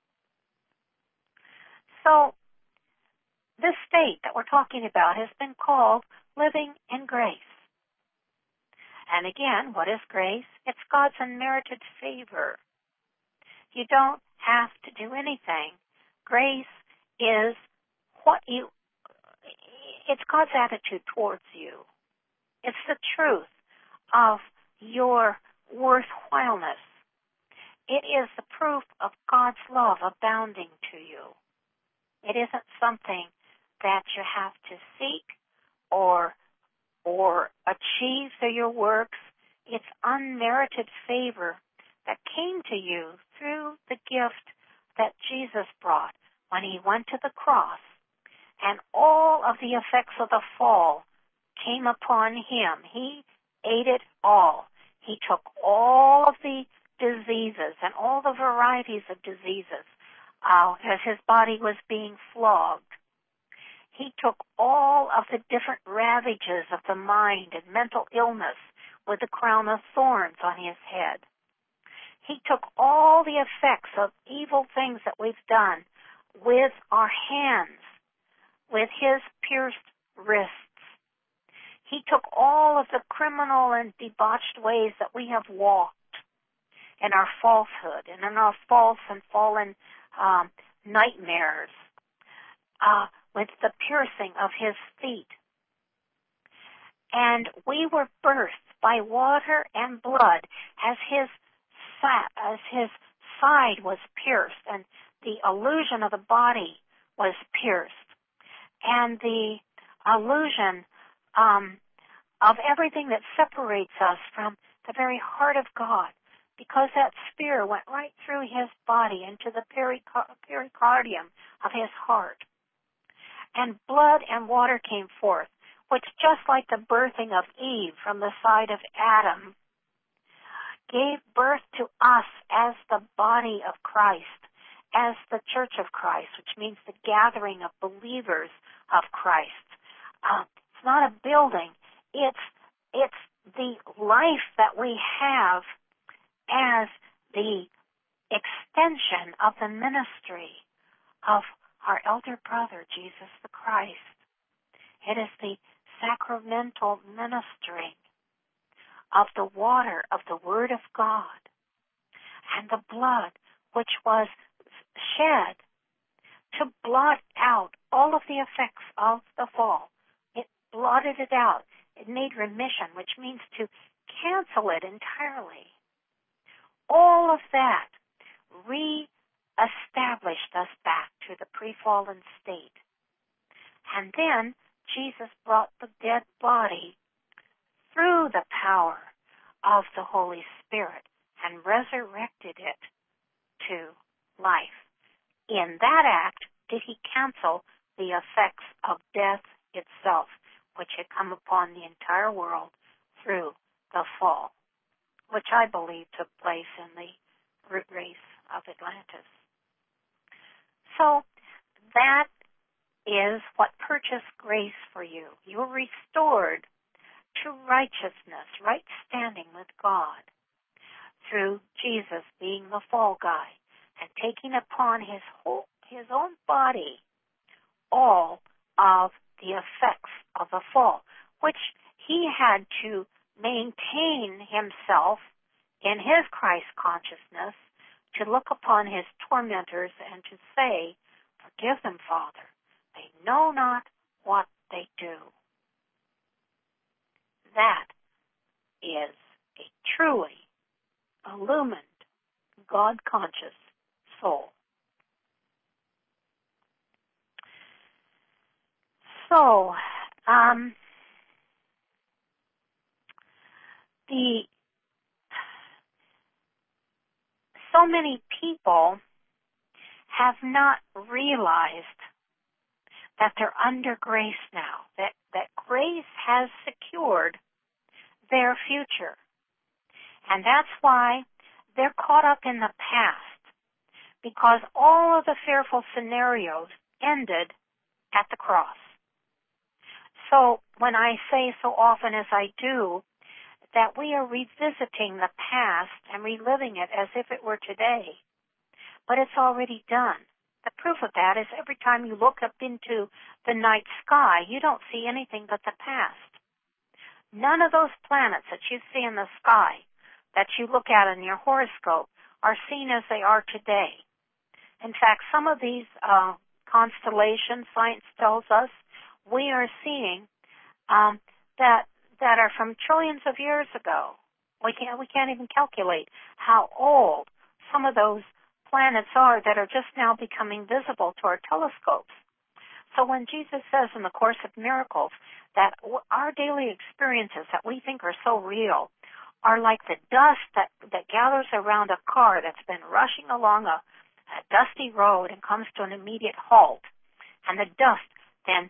So, this state that we're talking about has been called living in grace. And again, what is grace? It's God's unmerited favor. You don't have to do anything. Grace is it's God's attitude towards you. It's the truth of your worthwhileness. It is the proof of God's love abounding to you. It isn't something that you have to seek or achieve through your works. It's unmerited favor that came to you through the gift that Jesus brought when he went to the cross, and all of the effects of the fall came upon him. He ate it all. He took all of the diseases and all the varieties of diseases as his body was being flogged. He took all of the different ravages of the mind and mental illness with the crown of thorns on his head. He took all the effects of evil things that we've done with our hands, with his pierced wrists. He took all of the criminal and debauched ways that we have walked in our falsehood and in our false and fallen nightmares with the piercing of his feet. And we were birthed by water and blood as his side was pierced and the illusion of the body was pierced. And the illusion of everything that separates us from the very heart of God, because that spear went right through his body into the pericardium of his heart. And blood and water came forth, which, just like the birthing of Eve from the side of Adam, gave birth to us as the body of Christ, as the Church of Christ, which means the gathering of believers of Christ. It's not a building. It's the life that we have as the extension of the ministry of our elder brother, Jesus the Christ. It is the sacramental ministering of the water of the Word of God and the blood which was shed to blot out all of the effects of the fall. It blotted it out. It made remission, which means to cancel it entirely. All of that re-established us back to the pre-fallen state. And then Jesus brought the dead body through the power of the Holy Spirit and resurrected it to life. In that act did he cancel the effects of death itself, which had come upon the entire world through the fall, which I believe took place in the root race of Atlantis. So that is what purchased grace for you. You were restored to righteousness, right standing with God, through Jesus being the fall guy and taking upon his own body all of the effects of the fall, which he had to maintain himself in his Christ consciousness, to look upon his tormentors and to say, "Forgive them, Father. They know not what they do." That is a truly illumined, God-conscious soul. So, so many people have not realized that they're under grace now, that grace has secured their future. And that's why they're caught up in the past, because all of the fearful scenarios ended at the cross. So when I say so often as I do, that we are revisiting the past and reliving it as if it were today, but it's already done. The proof of that is every time you look up into the night sky, you don't see anything but the past. None of those planets that you see in the sky that you look at in your horoscope are seen as they are today. In fact, some of these constellations, science tells us, we are seeing that are from trillions of years ago. We can't even calculate how old some of those planets are that are just now becoming visible to our telescopes. So when Jesus says in the Course of Miracles that our daily experiences that we think are so real are like the dust that gathers around a car that's been rushing along a dusty road and comes to an immediate halt, and the dust then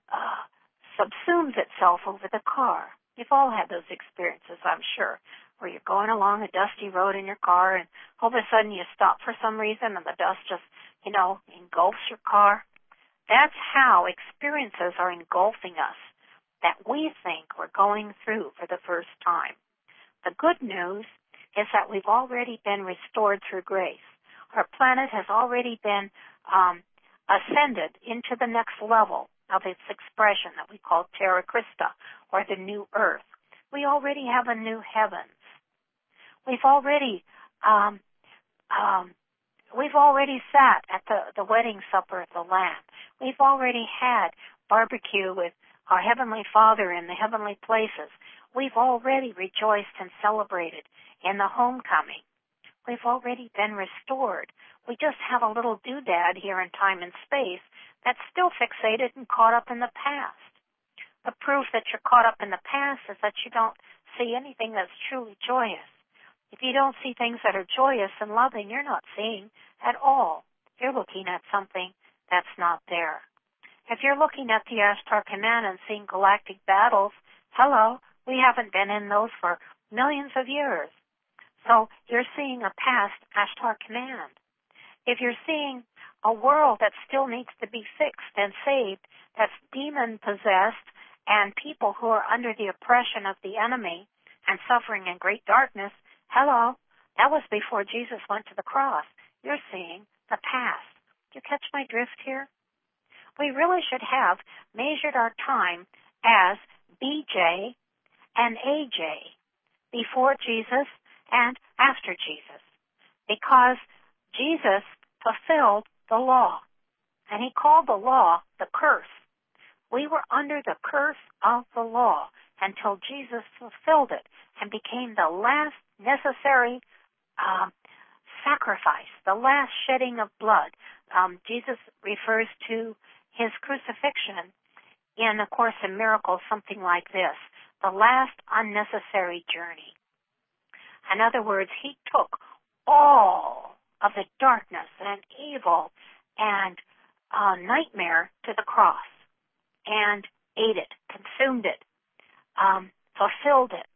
subsumes itself over the car. You've all had those experiences, I'm sure, where you're going along a dusty road in your car and all of a sudden you stop for some reason and the dust just, engulfs your car. That's how experiences are engulfing us that we think we're going through for the first time. The good news is that we've already been restored through grace. Our planet has already been ascended into the next level of its expression that we call Terra Christa, or the new earth. We already have a new heavens. We've already sat at the wedding supper of the Lamb. We've already had barbecue with our Heavenly Father in the heavenly places. We've already rejoiced and celebrated in the homecoming. We've already been restored. We just have a little doodad here in time and space that's still fixated and caught up in the past. The proof that you're caught up in the past is that you don't see anything that's truly joyous. If you don't see things that are joyous and loving, you're not seeing at all. You're looking at something that's not there. If you're looking at the Ashtar Command and seeing galactic battles, hello, we haven't been in those for millions of years. So you're seeing a past Ashtar Command. If you're seeing a world that still needs to be fixed and saved, that's demon-possessed, and people who are under the oppression of the enemy and suffering in great darkness, hello, that was before Jesus went to the cross. You're seeing the past. Do you catch my drift here? We really should have measured our time as BJ and AJ, before Jesus and after Jesus, because Jesus fulfilled the law, and he called the law the curse. We were under the curse of the law until Jesus fulfilled it and became the last necessary sacrifice, the last shedding of blood. Jesus refers to his crucifixion in A Course in Miracles something like this: the last unnecessary journey. In other words, he took all of the darkness and evil and nightmare to the cross and ate it, consumed it, fulfilled it,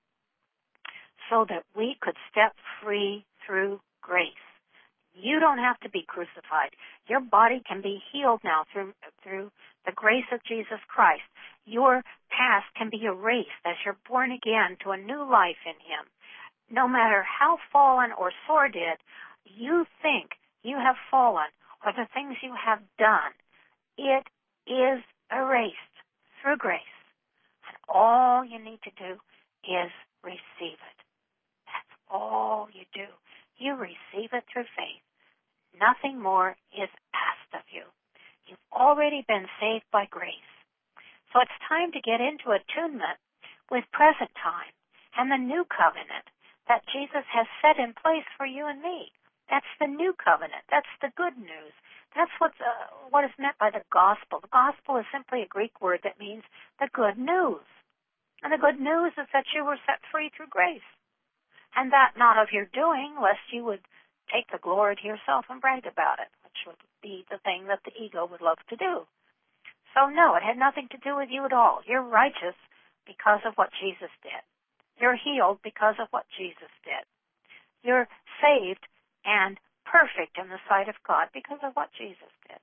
so that we could step free through grace. You don't have to be crucified. Your body can be healed now through the grace of Jesus Christ. Your past can be erased as you're born again to a new life in him. no matter how fallen or sordid you think you have fallen or the things you have done, it is erased through grace. And all you need to do is receive it. That's all you do. You receive it through faith. Nothing more is asked of you. You've already been saved by grace. So it's time to get into attunement with present time and the new covenant that Jesus has set in place for you and me. That's the new covenant. That's the good news. That's what is meant by the gospel. The gospel is simply a Greek word that means the good news. And the good news is that you were set free through grace. And that not of your doing, lest you would take the glory to yourself and brag about it, which would be the thing that the ego would love to do. So no, it had nothing to do with you at all. You're righteous because of what Jesus did. You're healed because of what Jesus did. You're saved and perfect in the sight of God because of what Jesus did.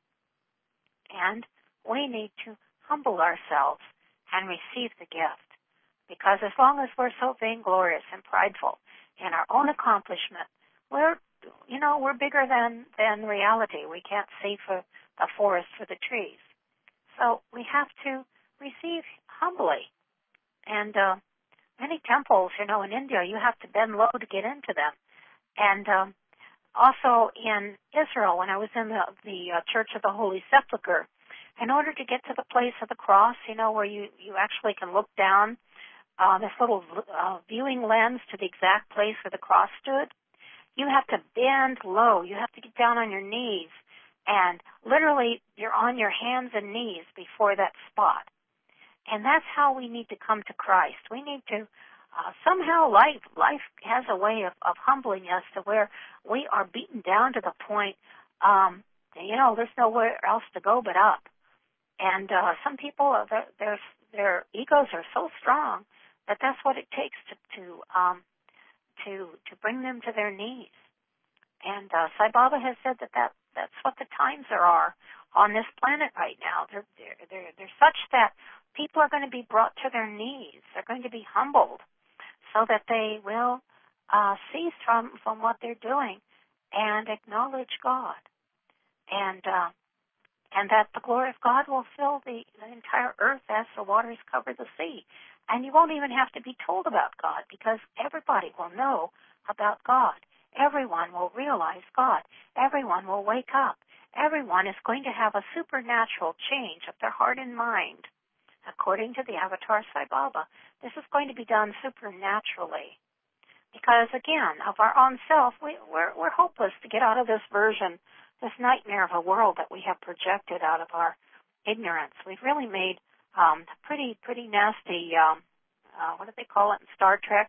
And we need to humble ourselves and receive the gift. Because as long as we're so vainglorious and prideful in our own accomplishment, we're bigger than reality. We can't see for the forest for the trees. So we have to receive humbly. And many temples, in India, you have to bend low to get into them. And also in Israel, when I was in the Church of the Holy Sepulchre, in order to get to the place of the cross, where you actually can look down this little viewing lens to the exact place where the cross stood, you have to bend low. You have to get down on your knees. And literally, you're on your hands and knees before that spot. And that's how we need to come to Christ. We need to, somehow life has a way of humbling us to where we are beaten down to the point, there's nowhere else to go but up. And some people, their egos are so strong that that's what it takes to bring them to their knees. And Sai Baba has said that's what the times there are on this planet right now. They're such that people are going to be brought to their knees. They're going to be humbled so that they will cease from what they're doing and acknowledge God. And that the glory of God will fill the entire earth as the waters cover the sea. And you won't even have to be told about God because everybody will know about God. Everyone will realize God. Everyone will wake up. Everyone is going to have a supernatural change of their heart and mind, according to the Avatar Sai Baba. This is going to be done supernaturally. Because, again, of our own self, we're hopeless to get out of this version, this nightmare of a world that we have projected out of our ignorance. We've really made pretty nasty, what do they call it in Star Trek?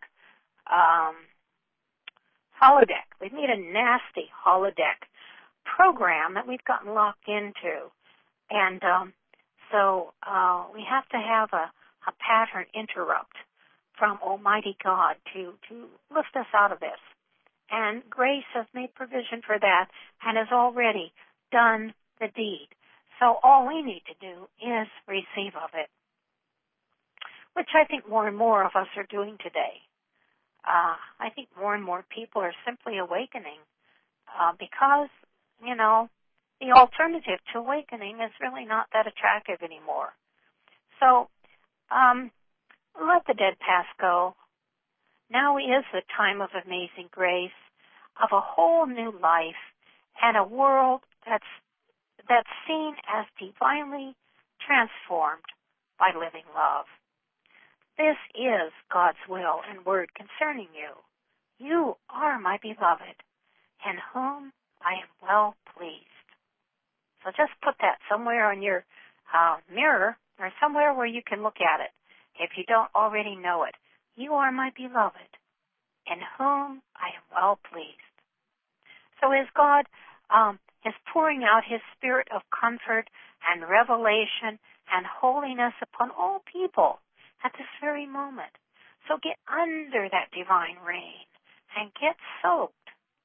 Holodeck. We've made a nasty holodeck program that we've gotten locked into. And so we have to have a pattern interrupt from Almighty God to lift us out of this. And grace has made provision for that and has already done the deed. So all we need to do is receive of it, which I think more and more of us are doing today. I think more and more people are simply awakening because, the alternative to awakening is really not that attractive anymore. So let the dead past go. Now is the time of amazing grace, of a whole new life, and a world that's seen as divinely transformed by living love. This is God's will and word concerning you. You are my beloved, in whom I am well pleased. So just put that somewhere on your mirror or somewhere where you can look at it if you don't already know it. You are my beloved, in whom I am well pleased. So as God is pouring out His spirit of comfort and revelation and holiness upon all people at this very moment. So get under that divine rain and get soak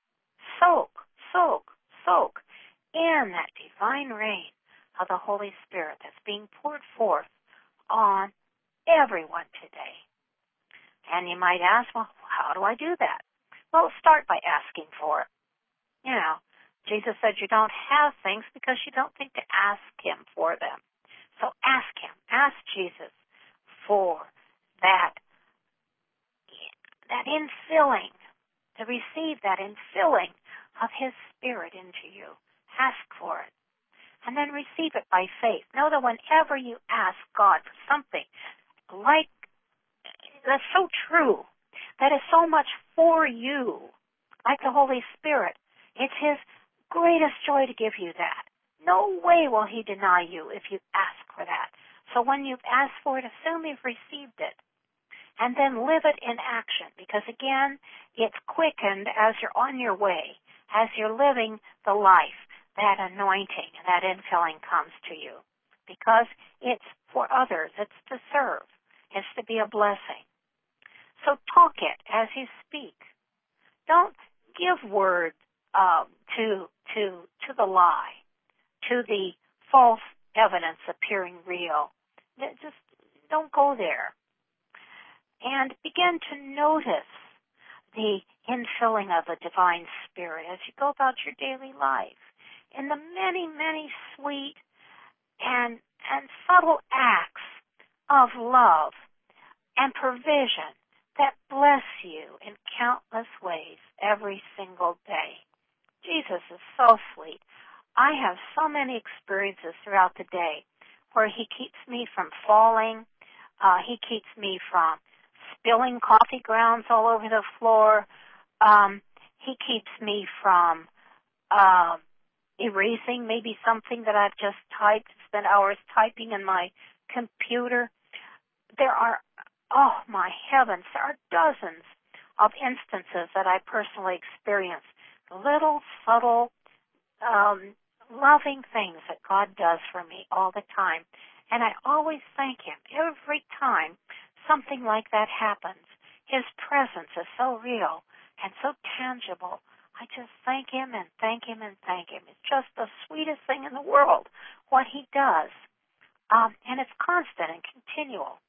in that divine rain of the Holy Spirit that's being poured forth on everyone today. And you might ask, well, how do I do that? Well, start by asking for it. You know, Jesus said you don't have things because you don't think to ask him for them. So ask him. Ask Jesus for that infilling, to receive that infilling of his Spirit into you. Ask for it. And then receive it by faith. Know that whenever you ask God for something like that's so true, that is so much for you, like the Holy Spirit, it's his greatest joy to give you that. No way will he deny you if you ask for that. So when you've asked for it, assume you've received it. And then live it in action, because again, it's quickened as you're on your way, as you're living the life, that anointing and that infilling comes to you. Because it's for others, it's to serve, it's to be a blessing. So talk it as you speak. Don't give word to the lie, to the false evidence appearing real. Just don't go there. And begin to notice the infilling of the divine Spirit as you go about your daily life in the many, many sweet and subtle acts of love and provision that bless you in countless ways every single day. Jesus is so sweet. I have so many experiences throughout the day where he keeps me from falling. He keeps me from spilling coffee grounds all over the floor. He keeps me from erasing maybe something that I've just typed, spent hours typing in my computer. There are, oh my heavens, there are dozens of instances that I personally experienced. Little, subtle, loving things that God does for me all the time. And I always thank him every time something like that happens. His presence is so real and so tangible. I just thank him and thank him and thank him. It's just the sweetest thing in the world, what he does. And it's constant and continual.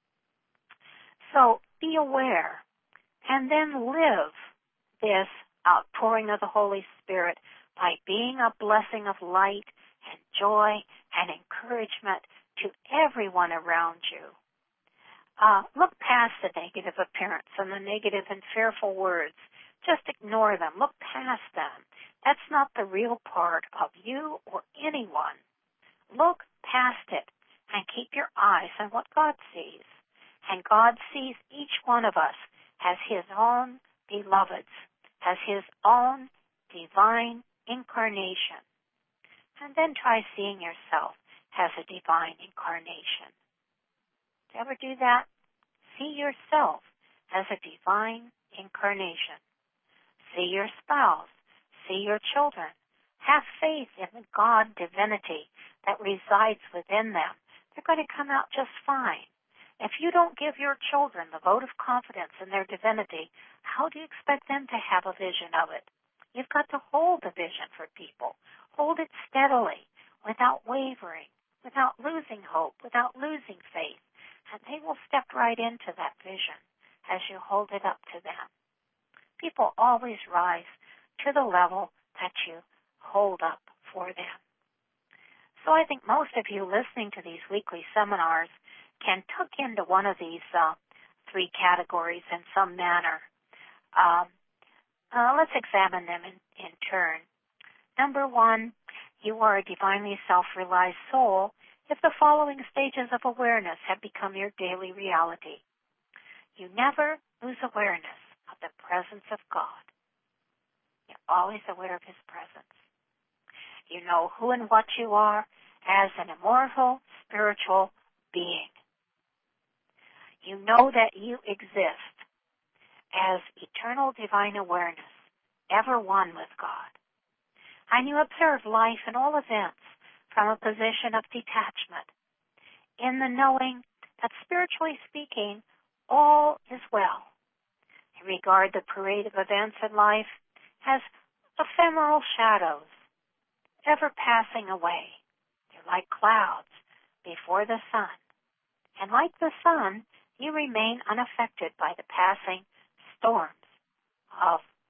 So be aware and then live this outpouring of the Holy Spirit by being a blessing of light and joy and encouragement to everyone around you. Look past the negative appearance and the negative and fearful words. Just ignore them. Look past them. That's not the real part of you or anyone. Look past it and keep your eyes on what God sees. And God sees each one of us as his own beloveds, as his own divine incarnation. And then try seeing yourself as a divine incarnation. Do you ever do that? See yourself as a divine incarnation. See your spouse. See your children. Have faith in the God divinity that resides within them. They're going to come out just fine. If you don't give your children the vote of confidence in their divinity, how do you expect them to have a vision of it? You've got to hold the vision for people. Hold it steadily, without wavering, without losing hope, without losing faith. And they will step right into that vision as you hold it up to them. People always rise to the level that you hold up for them. So I think most of you listening to these weekly seminars can tuck into one of these three categories in some manner. Let's examine them in turn. Number one, you are a divinely self-realized soul if the following stages of awareness have become your daily reality. You never lose awareness of the presence of God. You're always aware of his presence. You know who and what you are as an immortal spiritual being. You know that you exist as eternal divine awareness, ever one with God. And you observe life and all events from a position of detachment, in the knowing that spiritually speaking, all is well. You regard the parade of events in life as ephemeral shadows, ever passing away. They're like clouds before the sun. And like the sun, you remain unaffected by the passing storms of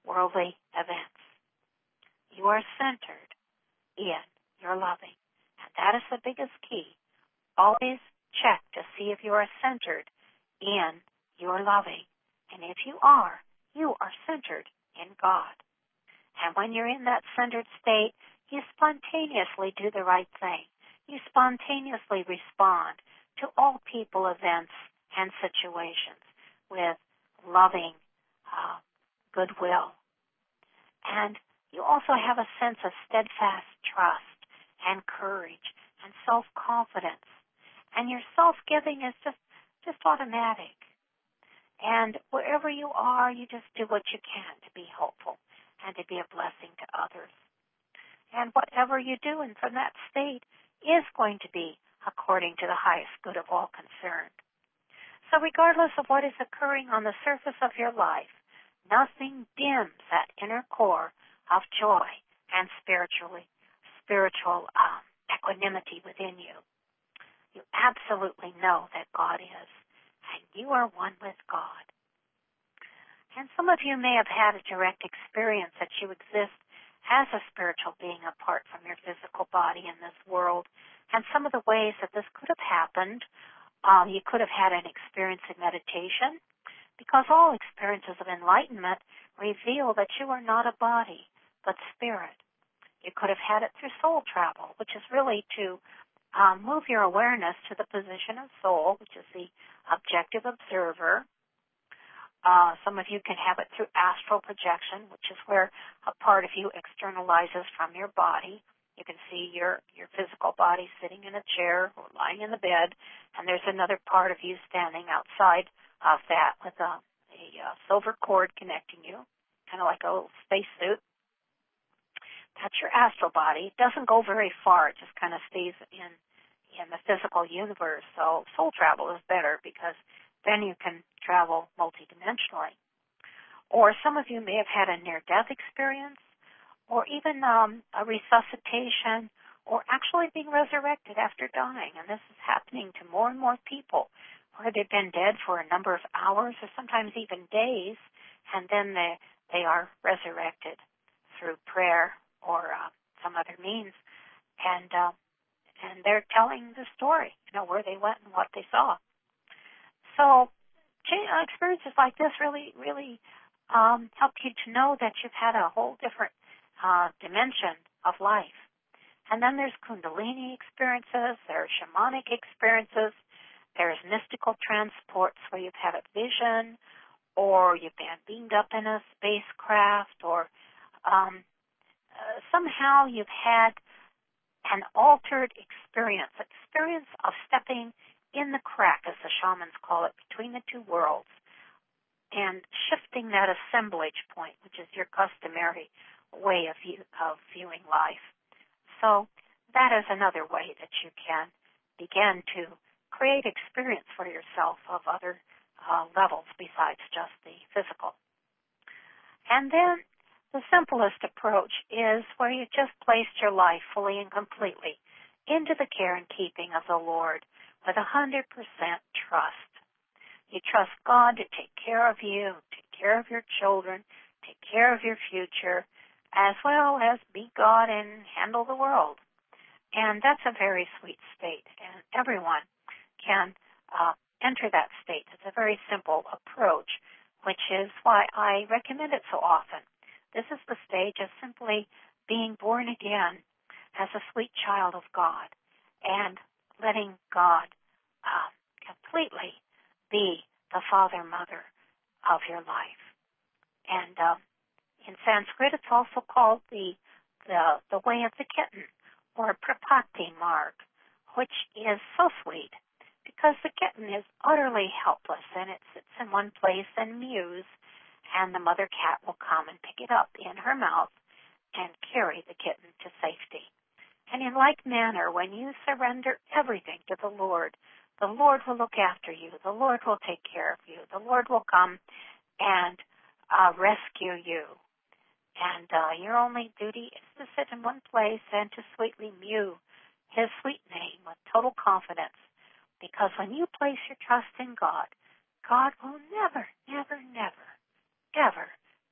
worldly events. You are centered in your loving. And that is the biggest key. Always check to see if you are centered in your loving. And if you are centered in God. And when you're in that centered state, you spontaneously do the right thing. You spontaneously respond to all people, events, and situations with loving goodwill. And you also have a sense of steadfast trust and courage and self-confidence. And your self-giving is just automatic. And wherever you are, you just do what you can to be helpful and to be a blessing to others. And whatever you do from that state is going to be according to the highest good of all concerned. So regardless of what is occurring on the surface of your life, nothing dims that inner core of joy and spiritual equanimity within you. You absolutely know that God is, and you are one with God. And some of you may have had a direct experience that you exist as a spiritual being apart from your physical body in this world. And some of the ways that this could have happened, you could have had an experience in meditation, because all experiences of enlightenment reveal that you are not a body, but spirit. You could have had it through soul travel, which is really to move your awareness to the position of soul, which is the objective observer. Some of you can have it through astral projection, which is where a part of you externalizes from your body. You can see your physical body sitting in a chair or lying in the bed, and there's another part of you standing outside of that with a silver cord connecting you, kind of like a little spacesuit. That's your astral body. It doesn't go very far. It just kind of stays in the physical universe. So soul travel is better because then you can travel multidimensionally. Or some of you may have had a near-death experience, or even a resuscitation, or actually being resurrected after dying. And this is happening to more and more people, where they've been dead for a number of hours or sometimes even days, and then they are resurrected through prayer or some other means, and they're telling the story, where they went and what they saw. So experiences like this really help you to know that you've had a whole different dimension of life. And then there's Kundalini experiences, there are shamanic experiences, there's mystical transports where you've had a vision, or you've been beamed up in a spacecraft, or somehow you've had an altered experience of stepping in the crack, as the shamans call it, between the two worlds, and shifting that assemblage point, which is your customary way of viewing life. So that is another way that you can begin to create experience for yourself of other levels besides just the physical. And then the simplest approach is where you just placed your life fully and completely into the care and keeping of the Lord with 100% trust. You trust God to take care of you, take care of your children, take care of your future, as well as be God and handle the world. And that's a very sweet state, and everyone can enter that state. It's a very simple approach, which is why I recommend it so often. This is the stage of simply being born again as a sweet child of God and letting God completely be the father, mother of your life. And in Sanskrit, it's also called the way of the kitten, or Prapatti Marg, which is so sweet because the kitten is utterly helpless, and it sits in one place and mews, and the mother cat will come and pick it up in her mouth and carry the kitten to safety. And in like manner, when you surrender everything to the Lord will look after you. The Lord will take care of you. The Lord will come and rescue you. And your only duty is to sit in one place and to sweetly mew His sweet name with total confidence. Because when you place your trust in God, God will never, never, never, ever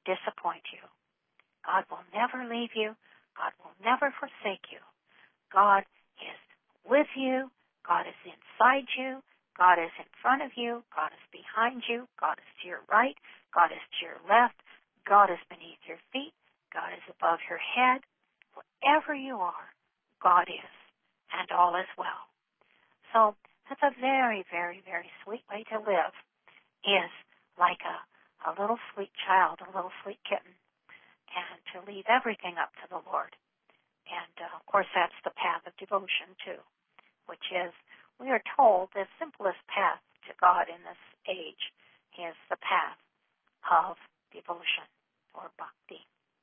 disappoint you. God will never leave you. God will never forsake you. God is with you. God is inside you. God is in front of you. God is behind you. God is to your right. God is to your left. God is beneath your feet. God is above your head. Wherever you are, God is, and all is well. So that's a very, very, very sweet way to live, is like a little sweet child, a little sweet kitten, and to leave everything up to the Lord. And, of course, that's the path of devotion, too, which is, we are told the simplest path to God in this age is the path of devotion or bhakti.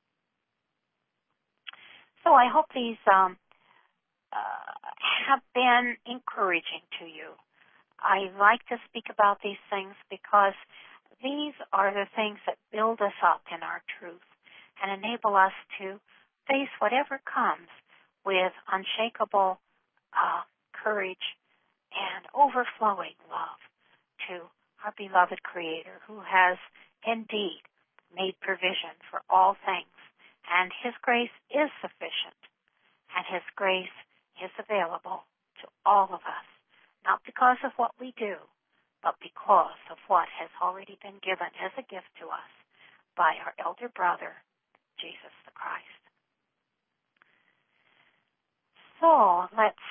So I hope these have been encouraging to you. I like to speak about these things because these are the things that build us up in our truth and enable us to face whatever comes with unshakable courage and overflowing love to our beloved Creator, who has indeed made provision for all things. And His grace is sufficient, and His grace is available to all of us, not because of what we do, but because of what has already been given as a gift to us by our elder brother, Jesus the Christ. So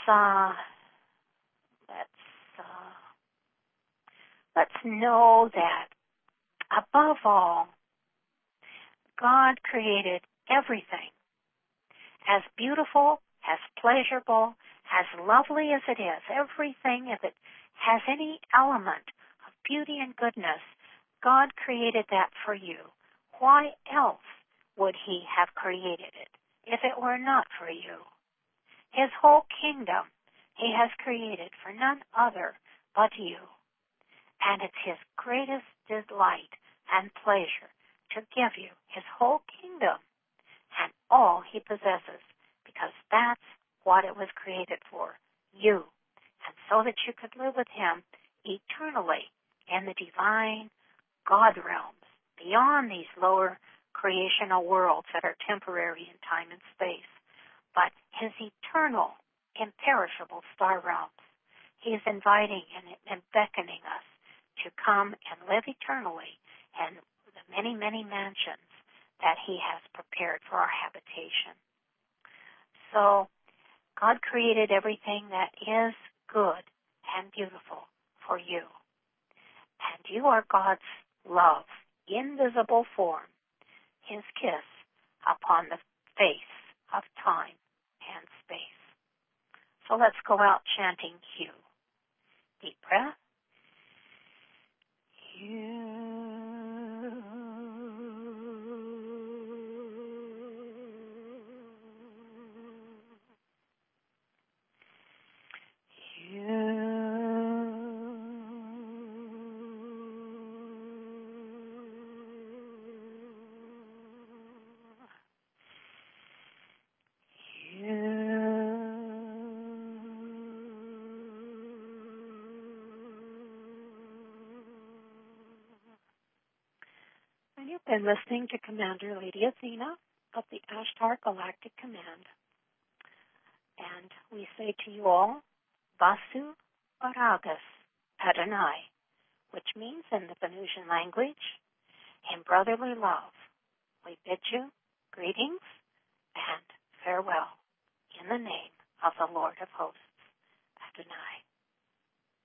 let's know that above all, God created everything as beautiful, as pleasurable, as lovely as it is. Everything, if it has any element of beauty and goodness, God created that for you. Why else would He have created it if it were not for you? His whole kingdom He has created for none other but you. And it's His greatest delight and pleasure to give you His whole kingdom and all He possesses, because that's what it was created for, you. And so that you could live with Him eternally in the divine God realms, beyond these lower creational worlds that are temporary in time and space, but His eternal, imperishable star realms. He is inviting and beckoning us to come and live eternally in the many, many mansions that He has prepared for our habitation. So God created everything that is good and beautiful for you. And you are God's love, invisible form, His kiss upon the face of time and space. So let's go out chanting Hugh. Deep breath. You've been listening to Commander Lady Athena of the Ashtar Galactic Command. And we say to you all, Vasu Varagas Adonai, which means in the Venusian language, in brotherly love, we bid you greetings and farewell in the name of the Lord of Hosts, Adonai.